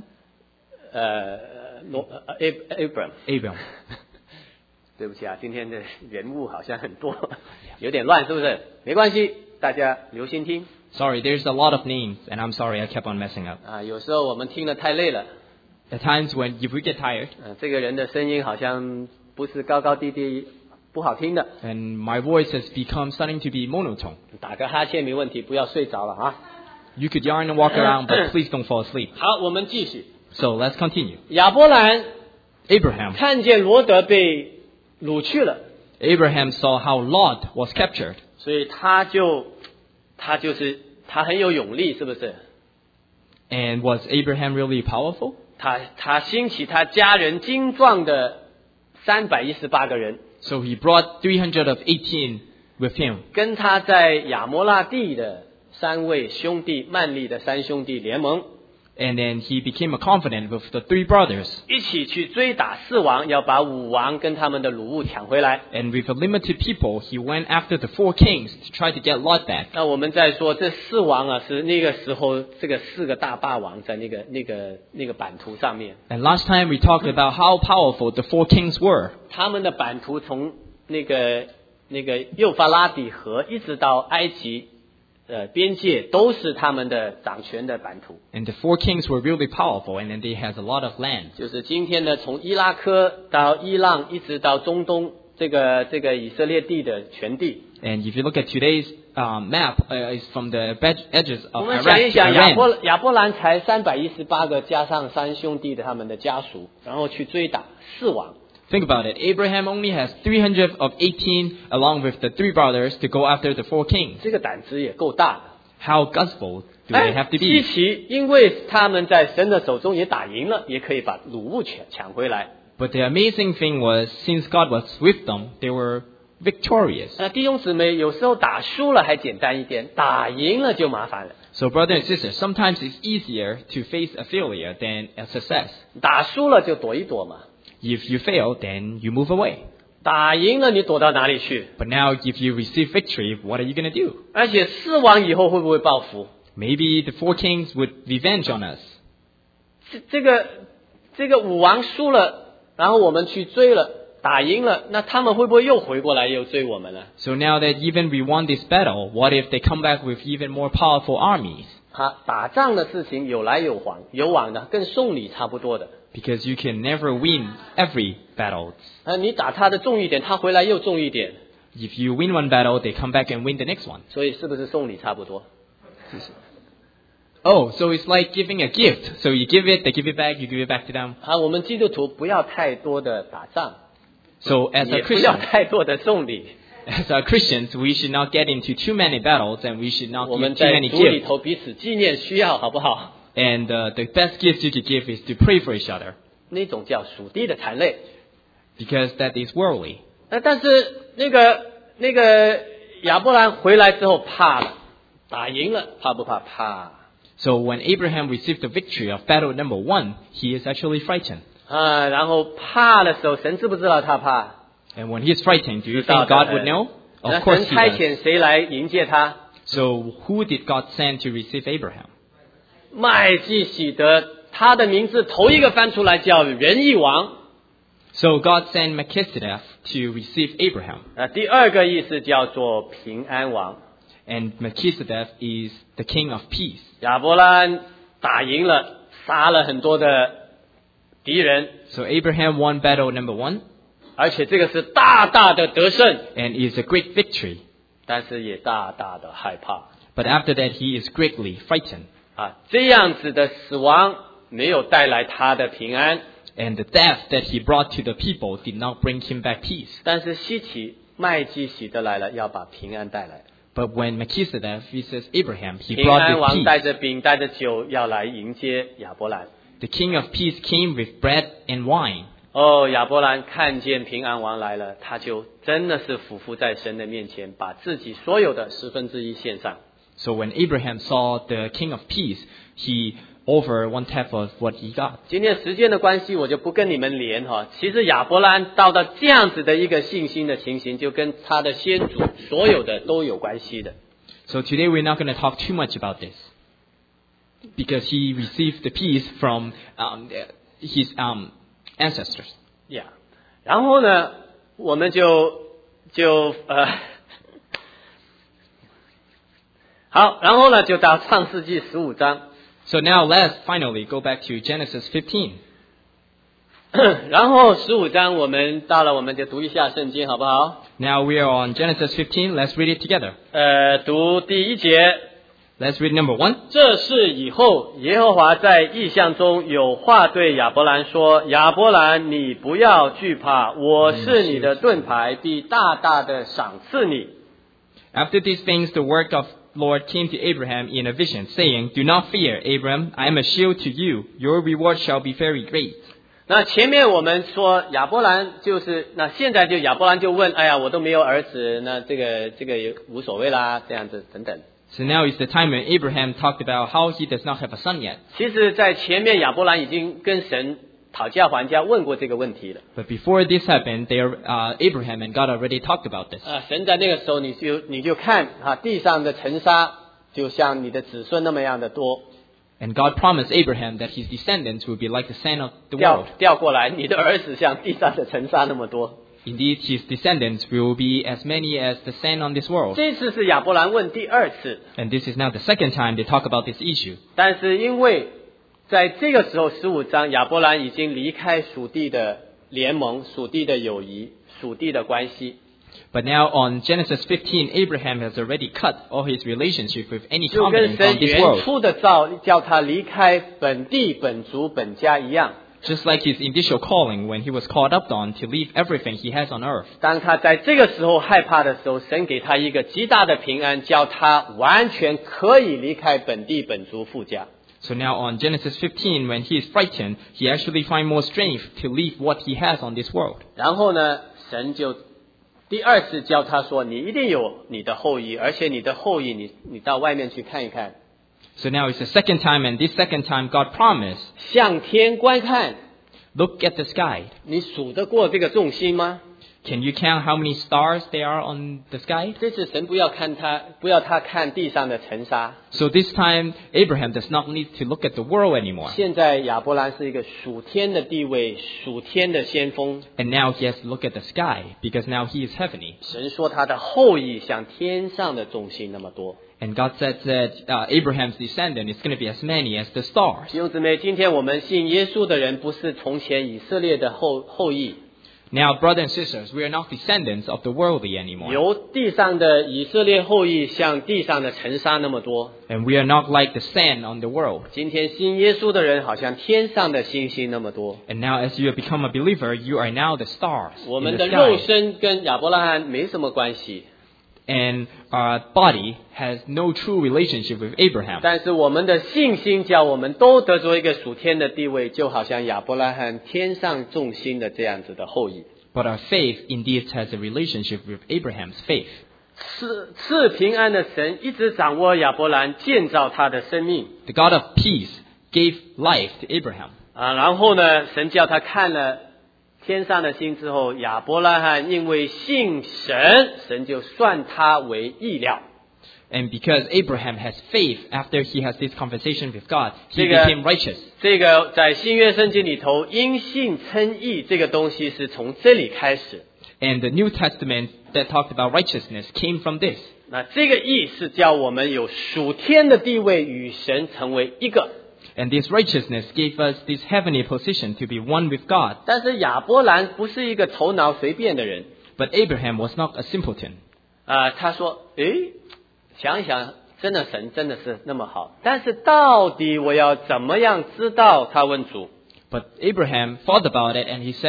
A: Abram 对不起啊，今天的人物好像很多，有点乱，是不是？没关系，大家留心听。
B: Sorry, there's a lot of names, and I'm sorry I kept on messing up.
A: 有时候我们听得太累了。
B: At times when if we get tired,
A: 这个人的声音好像不是高高低低，不好听的。
B: and my voice has become starting to be monotone.
A: 打个哈欠没问题，不要睡着了啊。
B: You could yarn and walk around, but please don't fall asleep.
A: 好，我们继续。
B: So let's continue.
A: 亚伯兰
B: Abraham.
A: 看见罗德被掳去了，
B: Abraham saw how Lot was captured.
A: 所以他很有勇力，是不是？
B: And was Abraham really powerful?
A: 他兴起他家人精壮的318个人，
B: So he brought 318 with him.
A: 跟他在亚摩拉地的3位兄弟曼利的3兄弟联盟，
B: And then he became a confidant with the 3 brothers.
A: 一起去追打4王，要把5王跟他们的掳物抢回来。
B: And with a limited people, he went after the 4 kings to try to get Lot back.
A: 那我们在说这4王啊，是那个时候这个4个大霸王在那个版图上面。
B: And last time we talked about how powerful the 4 kings were.
A: 他们的版图从那个幼发拉底河一直到埃及边界都是他们的掌权的版图。
B: And the 4 kings were really powerful, and then they had a lot of land.
A: 就是今天的从伊拉克到伊朗一直到中东这个以色列地的全地。
B: And if you look at today's map, it's from the edges
A: 我
B: of
A: 们想一
B: Iraq to
A: 想，
B: Iran.
A: 亚伯兰才318个，加上3兄弟的他们的家属，然后去追打4王。
B: Think about it. Abraham only has 318 along with the 3 brothers to go after the 4 kings.
A: 这个胆子也够大的。
B: How gospel do they have to
A: 稀
B: be?
A: 奇，因为他们在神的手中也打赢了，也可以把掳物抢回来。
B: But the amazing thing was, since God was with them, they were victorious.
A: 弟兄姊妹，有时候打输了还简单一点，打赢了就麻烦了。
B: So brothers and sisters, sometimes it's easier to face a failure than a success.
A: 打输了就躲一躲嘛，
B: If you fail, then you move away.
A: 打赢了你躲到哪里去？
B: But now if you receive victory, what are you going to do?
A: 而且4王以后会不会报复？
B: Maybe the 4 kings would revenge on us.
A: 这个5王输了，然后我们去追了，打赢了，那他们会不会又回过来又追我们呢？
B: So now that even we won this battle, what if they come back with even more powerful armies?
A: 打仗的事情有来有往的，跟送礼差不多的。
B: Because you can never win every battle.
A: 你打他的重一点，他回来又重一点，
B: If you win one battle, they come back and win the next one.
A: 所以是不是送礼差不多？
B: Oh, so it's like giving a gift. So you give it, they give it back, you give it back to them.
A: 我们基督徒不要太多的打仗，
B: So as
A: 也
B: a
A: 不要
B: Christian,
A: 太多的送礼。
B: as a Christians, we should not get into too many battles, and we should not
A: 我
B: give
A: 们
B: too
A: 在
B: many
A: 主里
B: gifts.
A: 头彼此纪念需要，好不好？
B: And the best gift you could give is to pray for each other,
A: 那种叫属地的残累。
B: because that is worldly.
A: 但是那个亚伯兰回来之后怕了，打赢了，怕不怕？怕。
B: So when Abraham received the victory of battle number 1, he is actually frightened.
A: 然后怕的时候，神知不知道他怕？
B: And when he is frightened, do you
A: 知道
B: think
A: 的
B: God would know?
A: 那
B: Of course
A: 神
B: he
A: 差
B: does.
A: 遣谁来迎接他？
B: So who did God send to receive Abraham?
A: 麦基洗德，他的名字头一个翻出来叫仁义王。
B: So God sent Melchizedek to receive Abraham.
A: 第二个意思叫做平安王。
B: And Melchizedek is the king of peace.
A: 亚伯兰打赢了，杀了很多的敌人，
B: So Abraham won battle number 1,
A: 而且这个是大大的得胜，
B: and is a great victory.
A: 但是也大大的害怕。
B: But after that, he is greatly frightened.
A: 这样子的死亡没有带来他的平安，
B: And the death that he brought to the people did not bring him back peace.
A: 但是希奇麦基洗德来了，要把平安带来。
B: But when Melchizedek visits Abraham, he
A: 平
B: brought
A: 安
B: with
A: 王
B: peace.
A: 带着饼带着酒要来迎接亚伯兰。
B: The king of peace came with bread and wine.
A: 哦，亚伯兰看见平安王来了，他就真的是俯伏在神的面前，把自己所有的1/10献上。
B: So when Abraham saw the king of peace, he offered 1/10 of what he got.
A: 今天时间的关系，我就不跟你们连哈。其实亚伯兰到这样子的一个信心的情形，就跟他的先祖所有的都有关系的。
B: So today we're not going to talk too much about this. Because he received the peace from his ancestors.
A: Yeah， 然后呢，我们好，然后呢就到创世纪15章。
B: So now let's finally go back to Genesis 15.
A: 然后15章我们到了，我们就读一下圣经好不好？
B: Now we are on Genesis 15. Let's read it together.
A: 读第1节。
B: Let's read number 1.
A: 这事以后，耶和华在异象中有话对亚伯兰说：“亚伯兰，你不要惧怕，我是你的盾牌，必大大的赏赐你。”
B: After these things, the word of Lord came to Abraham in a vision, saying, Do not fear, Abram, I am a shield to you. Your reward shall be very great.
A: 那前面我们说亚伯兰那现在就亚伯兰就问，哎呀，我都没有儿子，那这个也无所谓啦，这样子等等。
B: So now is the time when Abraham talked about how he does not have a son yet.
A: 其实，在前面亚伯兰已经跟神讨价还价问过这个问题了。
B: But before this happened, Abraham and God already talked about this.
A: 神在那个时候你就看地上的尘沙就像你的子孙那么样的多。
B: And God promised Abraham that his descendants would be like the sand of the world.
A: 调过来，你的儿子像地上的尘沙那么多。
B: Indeed, his descendants will be as many as the sand on this world.
A: 这次是亚伯兰问第2次，
B: And this is now the second time they talk about this issue.
A: 但是因为在这个时候15章，亚伯兰已经离开属地的联盟、属地的友谊、属地的关系。
B: But now on Genesis 15, Abraham has already cut all his relationship with any
A: 就跟
B: covenant
A: 神
B: on this
A: 原
B: world.
A: 初的叫他离开本地、本族、本家一样。
B: Just like his initial calling when he was called up on to leave everything he has on earth.
A: 当他在这个时候害怕的时候，神给他一个极大的平安，叫他完全可以离开本地、本族、父家。
B: So now on Genesis 15, when he is frightened, he actually finds more strength to leave what he has on this world.
A: 然后呢，神就第2次教他说：“你一定有你的后裔，而且你的后裔，你到外面去看一看，
B: So now it's the second time, and this second time God promised,
A: 向天观看，
B: look at the sky.
A: 你数得过这个众星吗？”
B: Can you count how many stars there are on the sky?
A: 这次神不要他看地上的尘沙。
B: So this time, Abraham does not need to look at the world anymore.
A: 现在亚伯兰是一个属天的地位，属天的先锋。
B: And now he has to look at the sky, because now he is heavenly.
A: 神说他的后裔像天上的众星那么多。
B: And God said that Abraham's descendant is going to be as many as the stars.
A: 弟兄姊妹，今天我们信耶稣的人，不是从前以色列的后裔，
B: Now, brothers and sisters, we are not descendants of the worldly anymore.
A: 由地上的以色列后裔像地上的尘沙那么多。
B: And we are not like the sand on the world.
A: 今天信耶稣的人，好像天上的星星那么多。
B: And now as you have become a believer, you are now the stars
A: 我
B: in
A: 们
B: the
A: 的肉
B: sky.
A: 身跟亚伯拉罕没什么关系，
B: And our body has no true relationship with Abraham.
A: 但是我们的信心叫我们都得着一个属天的地位，就好像亚伯拉罕天上众星的这样子的后裔。
B: But our faith indeed has a relationship with Abraham's faith.
A: 赐平安的神一直掌握亚伯兰，建造他的生命。
B: The God of peace gave life to Abraham.
A: 然后呢，神叫他看了天上的星之后，亚伯拉罕因为信神，神就算他为义了。
B: And because Abraham has faith after he has this conversation with God, he
A: 这个
B: became righteous.
A: 这个在新约圣经里头，因信称义这个东西是从这里开始。
B: And the New Testament that talked about righteousness came from this.
A: 那这个义是叫我们有属天的地位，与神成为一个。
B: And this righteousness gave us this heavenly position to be one with God.
A: 但是亚伯兰不是一个头脑随便的人。
B: But Abraham was not a simpleton.
A: 他说：“想一想，真的神真的是那么好，但是到底我要怎么样知道？”他问主。
B: But Abraham thought about it and he said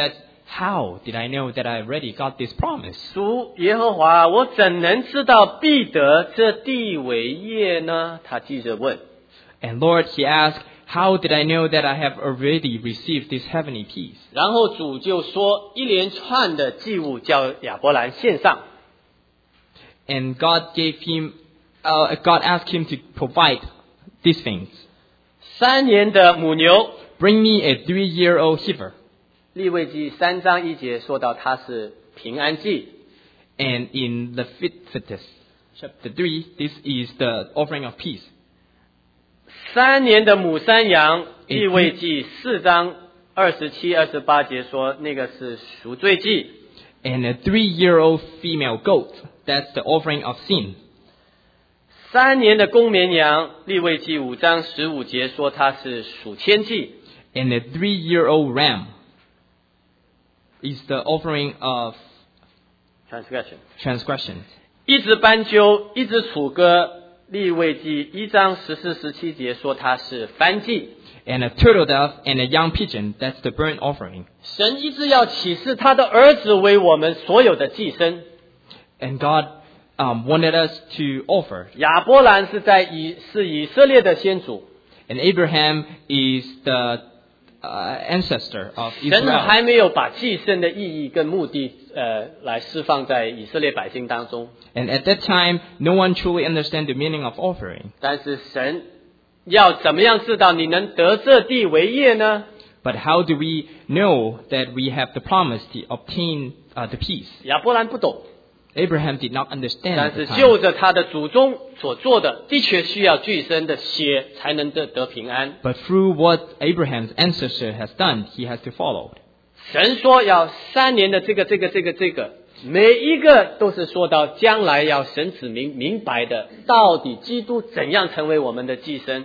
B: How did I know that I already got this promise?
A: 主耶和华，我怎能知道必得这地为业呢？他记着问。
B: And Lord, he asked, how did I know that I have already received this heavenly peace?
A: 然后主就说一连串的祭物叫亚伯兰献上。
B: And God asked him to provide these things.
A: 3年的母牛，
B: Bring me a 3-year-old heifer.
A: 利未记3章1节说到它是平安祭。
B: And in Leviticus chapter 3, this is the offering of peace.
A: 3年的母山羊，利未记4章27、28节说那个是赎罪祭。
B: And a 3-year-old female goat, that's the offering of sin.
A: 3年的公绵羊，利未记5章15节说它是属天祭。
B: And a 3-year-old ram is the offering of transgression.
A: 一只斑鸠，一只楚歌，利未记1章14、17节说它是燔祭。
B: And a turtle dove and a young pigeon, that's the burnt offering.
A: 神一直要启示他的儿子为我们所有的祭牲。
B: And God wanted us to offer.
A: 亚伯兰是以色列的先祖，
B: And Abraham is the ancestor of
A: 神
B: Israel.
A: 还没有把祭牲的意义跟目的来释放在以色列百姓当中。
B: And at that time, no one truly understand the meaning of offering.
A: 但是神要怎么样知道你能得这地为业呢？
B: But how do we know that we have the promise to obtain the peace?
A: 亚伯兰不懂，
B: Abraham did not understand
A: 但
B: at the
A: 是
B: time.
A: 就着他的祖宗所做的，的确需要巨牲的血才能得平安。
B: But through what Abraham's ancestor has done, he has to follow.
A: 神说要3年的这个，每一个都是说到将来要神子民明白的，到底基督怎样成为我们的祭牲。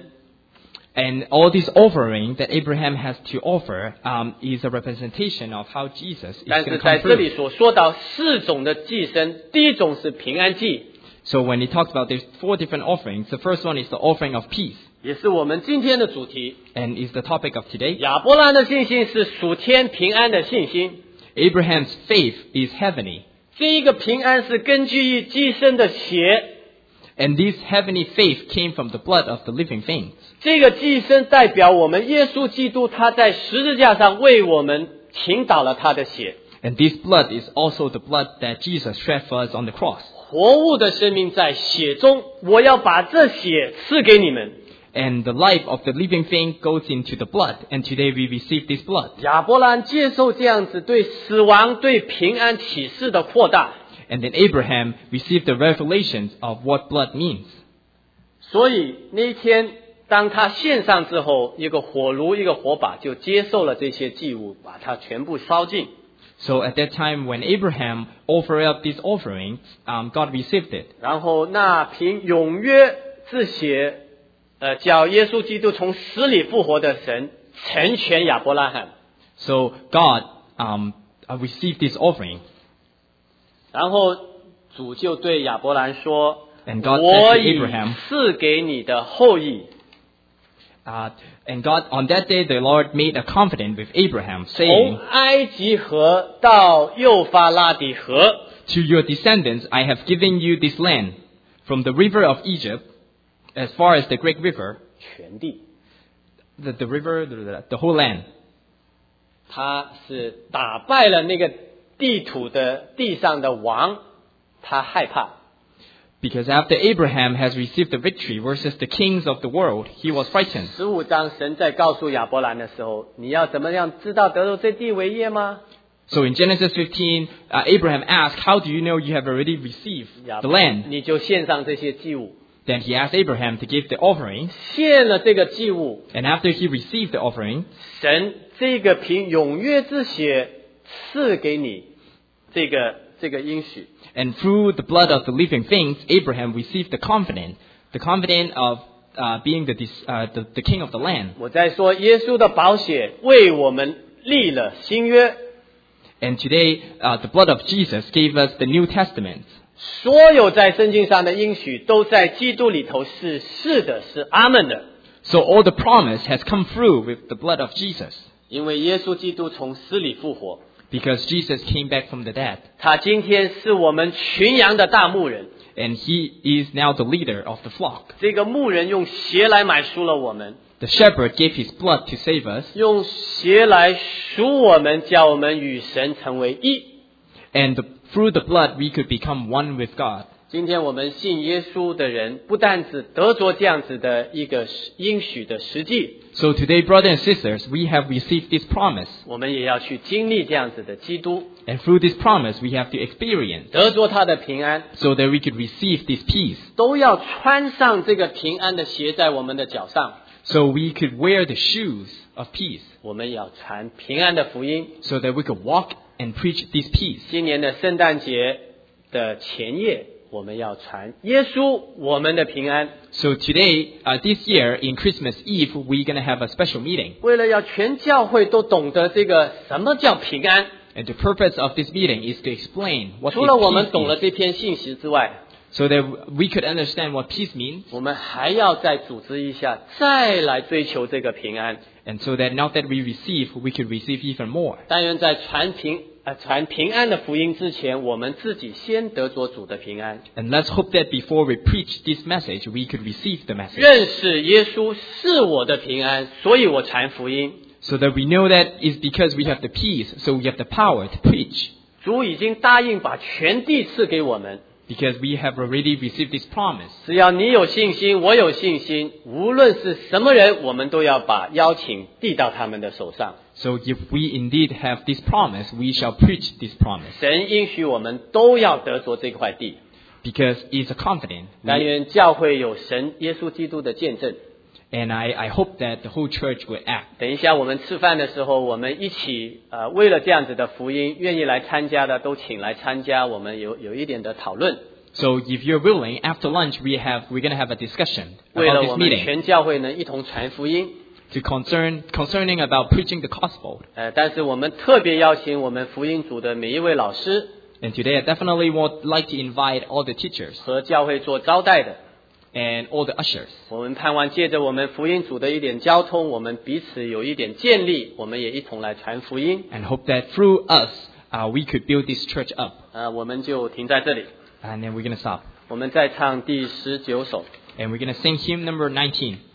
B: And all this offering that Abraham has to offer is a representation of how Jesus is
A: 但
B: going
A: 是
B: to
A: 在
B: come
A: 这里
B: through.
A: 所说到4种的祭牲，第一种是平安祭，
B: So when he talks about there's 4 different offerings, the first one is the offering of peace,
A: 也是我们今天的主题。
B: and is the topic of today.
A: 亚伯兰的信心是属天平安的信心，
B: Abraham's faith is heavenly.
A: 这一个平安是根据祭牲的血，
B: And this heavenly faith came from the blood of the living things.
A: 这个祭牲代表我们耶稣基督，他在十字架上为我们倾倒了他的血。
B: And this blood is also the blood that Jesus shed for us on the cross.
A: 活物的生命在血中，我要把这血赐给你们。
B: And the life of the living thing goes into the blood. And today we receive this blood.
A: 亚伯兰接受这样子对死亡、对平安启示的扩大，
B: And then Abraham received the revelations of what blood means.
A: 所以那一天当他献上之后，一个火炉、一个火把就接受了这些祭物，把它全部烧尽。
B: So at that time when Abraham offered up this offering, God received it.
A: 然后那凭永约之血，叫耶稣基督从死里复活的神成全亚伯拉罕。
B: So God received this offering.
A: 然后主就对亚伯兰说：“
B: And God said
A: 我
B: to
A: 已
B: Abraham,
A: 赐给你的后裔，
B: and God, on that day, the Lord made a covenant with Abraham,
A: 从
B: saying,
A: 埃及河到幼发拉底河，
B: To your descendants I have given you this land, from the river of Egypt, as far as the great river,
A: 全地。
B: the river, the whole land.
A: 他是打败了那个地上的王，他害怕。
B: Because after Abraham has received the victory versus the kings of the world, he was frightened.
A: 15章神在告诉亚伯兰的时候，你要怎么样知道得到这地为业吗？
B: So in Genesis 15, Abraham asked, How do you know you have already received the land?
A: 你就献上这些祭物，
B: Then he asked Abraham to give the offering.
A: 献了这个祭物，
B: And after he received the offering,
A: 神这个凭永约之血赐给你这个应许。
B: and through the blood of the living things, Abraham received the confidence of being the king of the land.
A: 我在说耶稣的宝血为我们立了新约，
B: And today, the blood of Jesus gave us the New Testament.
A: 所有在圣经上的应许都在基督里头是是的，是阿门的。
B: So all the promise has come through with the blood of Jesus.
A: 因为耶稣基督从死里复活，
B: Because Jesus came back from the dead.
A: 他今天是我们群羊的大牧人。
B: And he is now the leader of the flock.
A: 这个牧人用血来买赎了我们，
B: The shepherd gave his blood to save us.
A: 用血来赎我们，叫我们与神成为一。
B: And through the blood we could become one with God.
A: 今天我们信耶稣的人，不但只得着这样子的一个应许的实际，
B: So today, brothers and sisters, we have received this promise.
A: 我们也要去经历这样子的基督，
B: And through this promise, we have to experience
A: 得着他的平安，
B: so that we could receive this peace.
A: 都要穿上这个平安的鞋在我们的脚上。
B: So we could wear the shoes of peace
A: 我们也要传平安的福音。
B: so that we could walk and preach this peace.
A: 今年的圣诞节的前夜，我们要传耶稣我们的平安。
B: So today, this year, in Christmas Eve, we're going to have a special meeting.
A: 为了要全教会都懂得这个什么叫平安，
B: And the purpose of this meeting is to explain what
A: 除了我
B: this
A: 们
B: peace
A: 懂了
B: is,
A: 这篇信息之外，
B: so that we could understand what peace means,
A: 我们还要再组织一下，再来追求这个平安。
B: and so that now that we receive, we could receive even more.
A: 但愿在传平安的福音之前，我们自己先得着主的平安，
B: And let's hope that before we preach this message, we could receive the message.
A: 认识耶稣是我的平安，所以我传福音。
B: So that we know that is because we have the peace, so we have the power to preach.
A: 主已经答应把全地赐给我们，
B: Because we have already received this promise.
A: 只要你有信心，我有信心，无论是什么人，我们都要把邀请递到他们的手上。
B: So if we indeed have this promise, we shall preach this promise.
A: 神应许我们都要得着这块地。
B: Because it's a confidence.
A: 但愿教会有神耶稣基督的见证。
B: And I hope that the whole church will act.
A: 等一下我们吃饭的时候，我们一起为了这样子的福音，愿意来参加的都请来参加，我们有一点的讨论。
B: So if you're willing, after lunch we're going to have a discussion
A: 为了
B: about
A: 我
B: this
A: 们
B: meeting
A: 全教会呢一同传福音。
B: concerning about preaching the gospel.
A: 但是我们特别邀请我们福音组的每一位老师
B: And today I definitely would like to invite all the teachers
A: 和教会做招待的。
B: and all the ushers.
A: 我们盼望借着我们福音组的一点交通，我们彼此有一点建立，我们也一同来传福音。
B: And hope that through us, we could build this church up.
A: 我们就停在这里。
B: And then we're going to stop.
A: 我们再唱第19首。
B: And we're going to sing hymn number 19.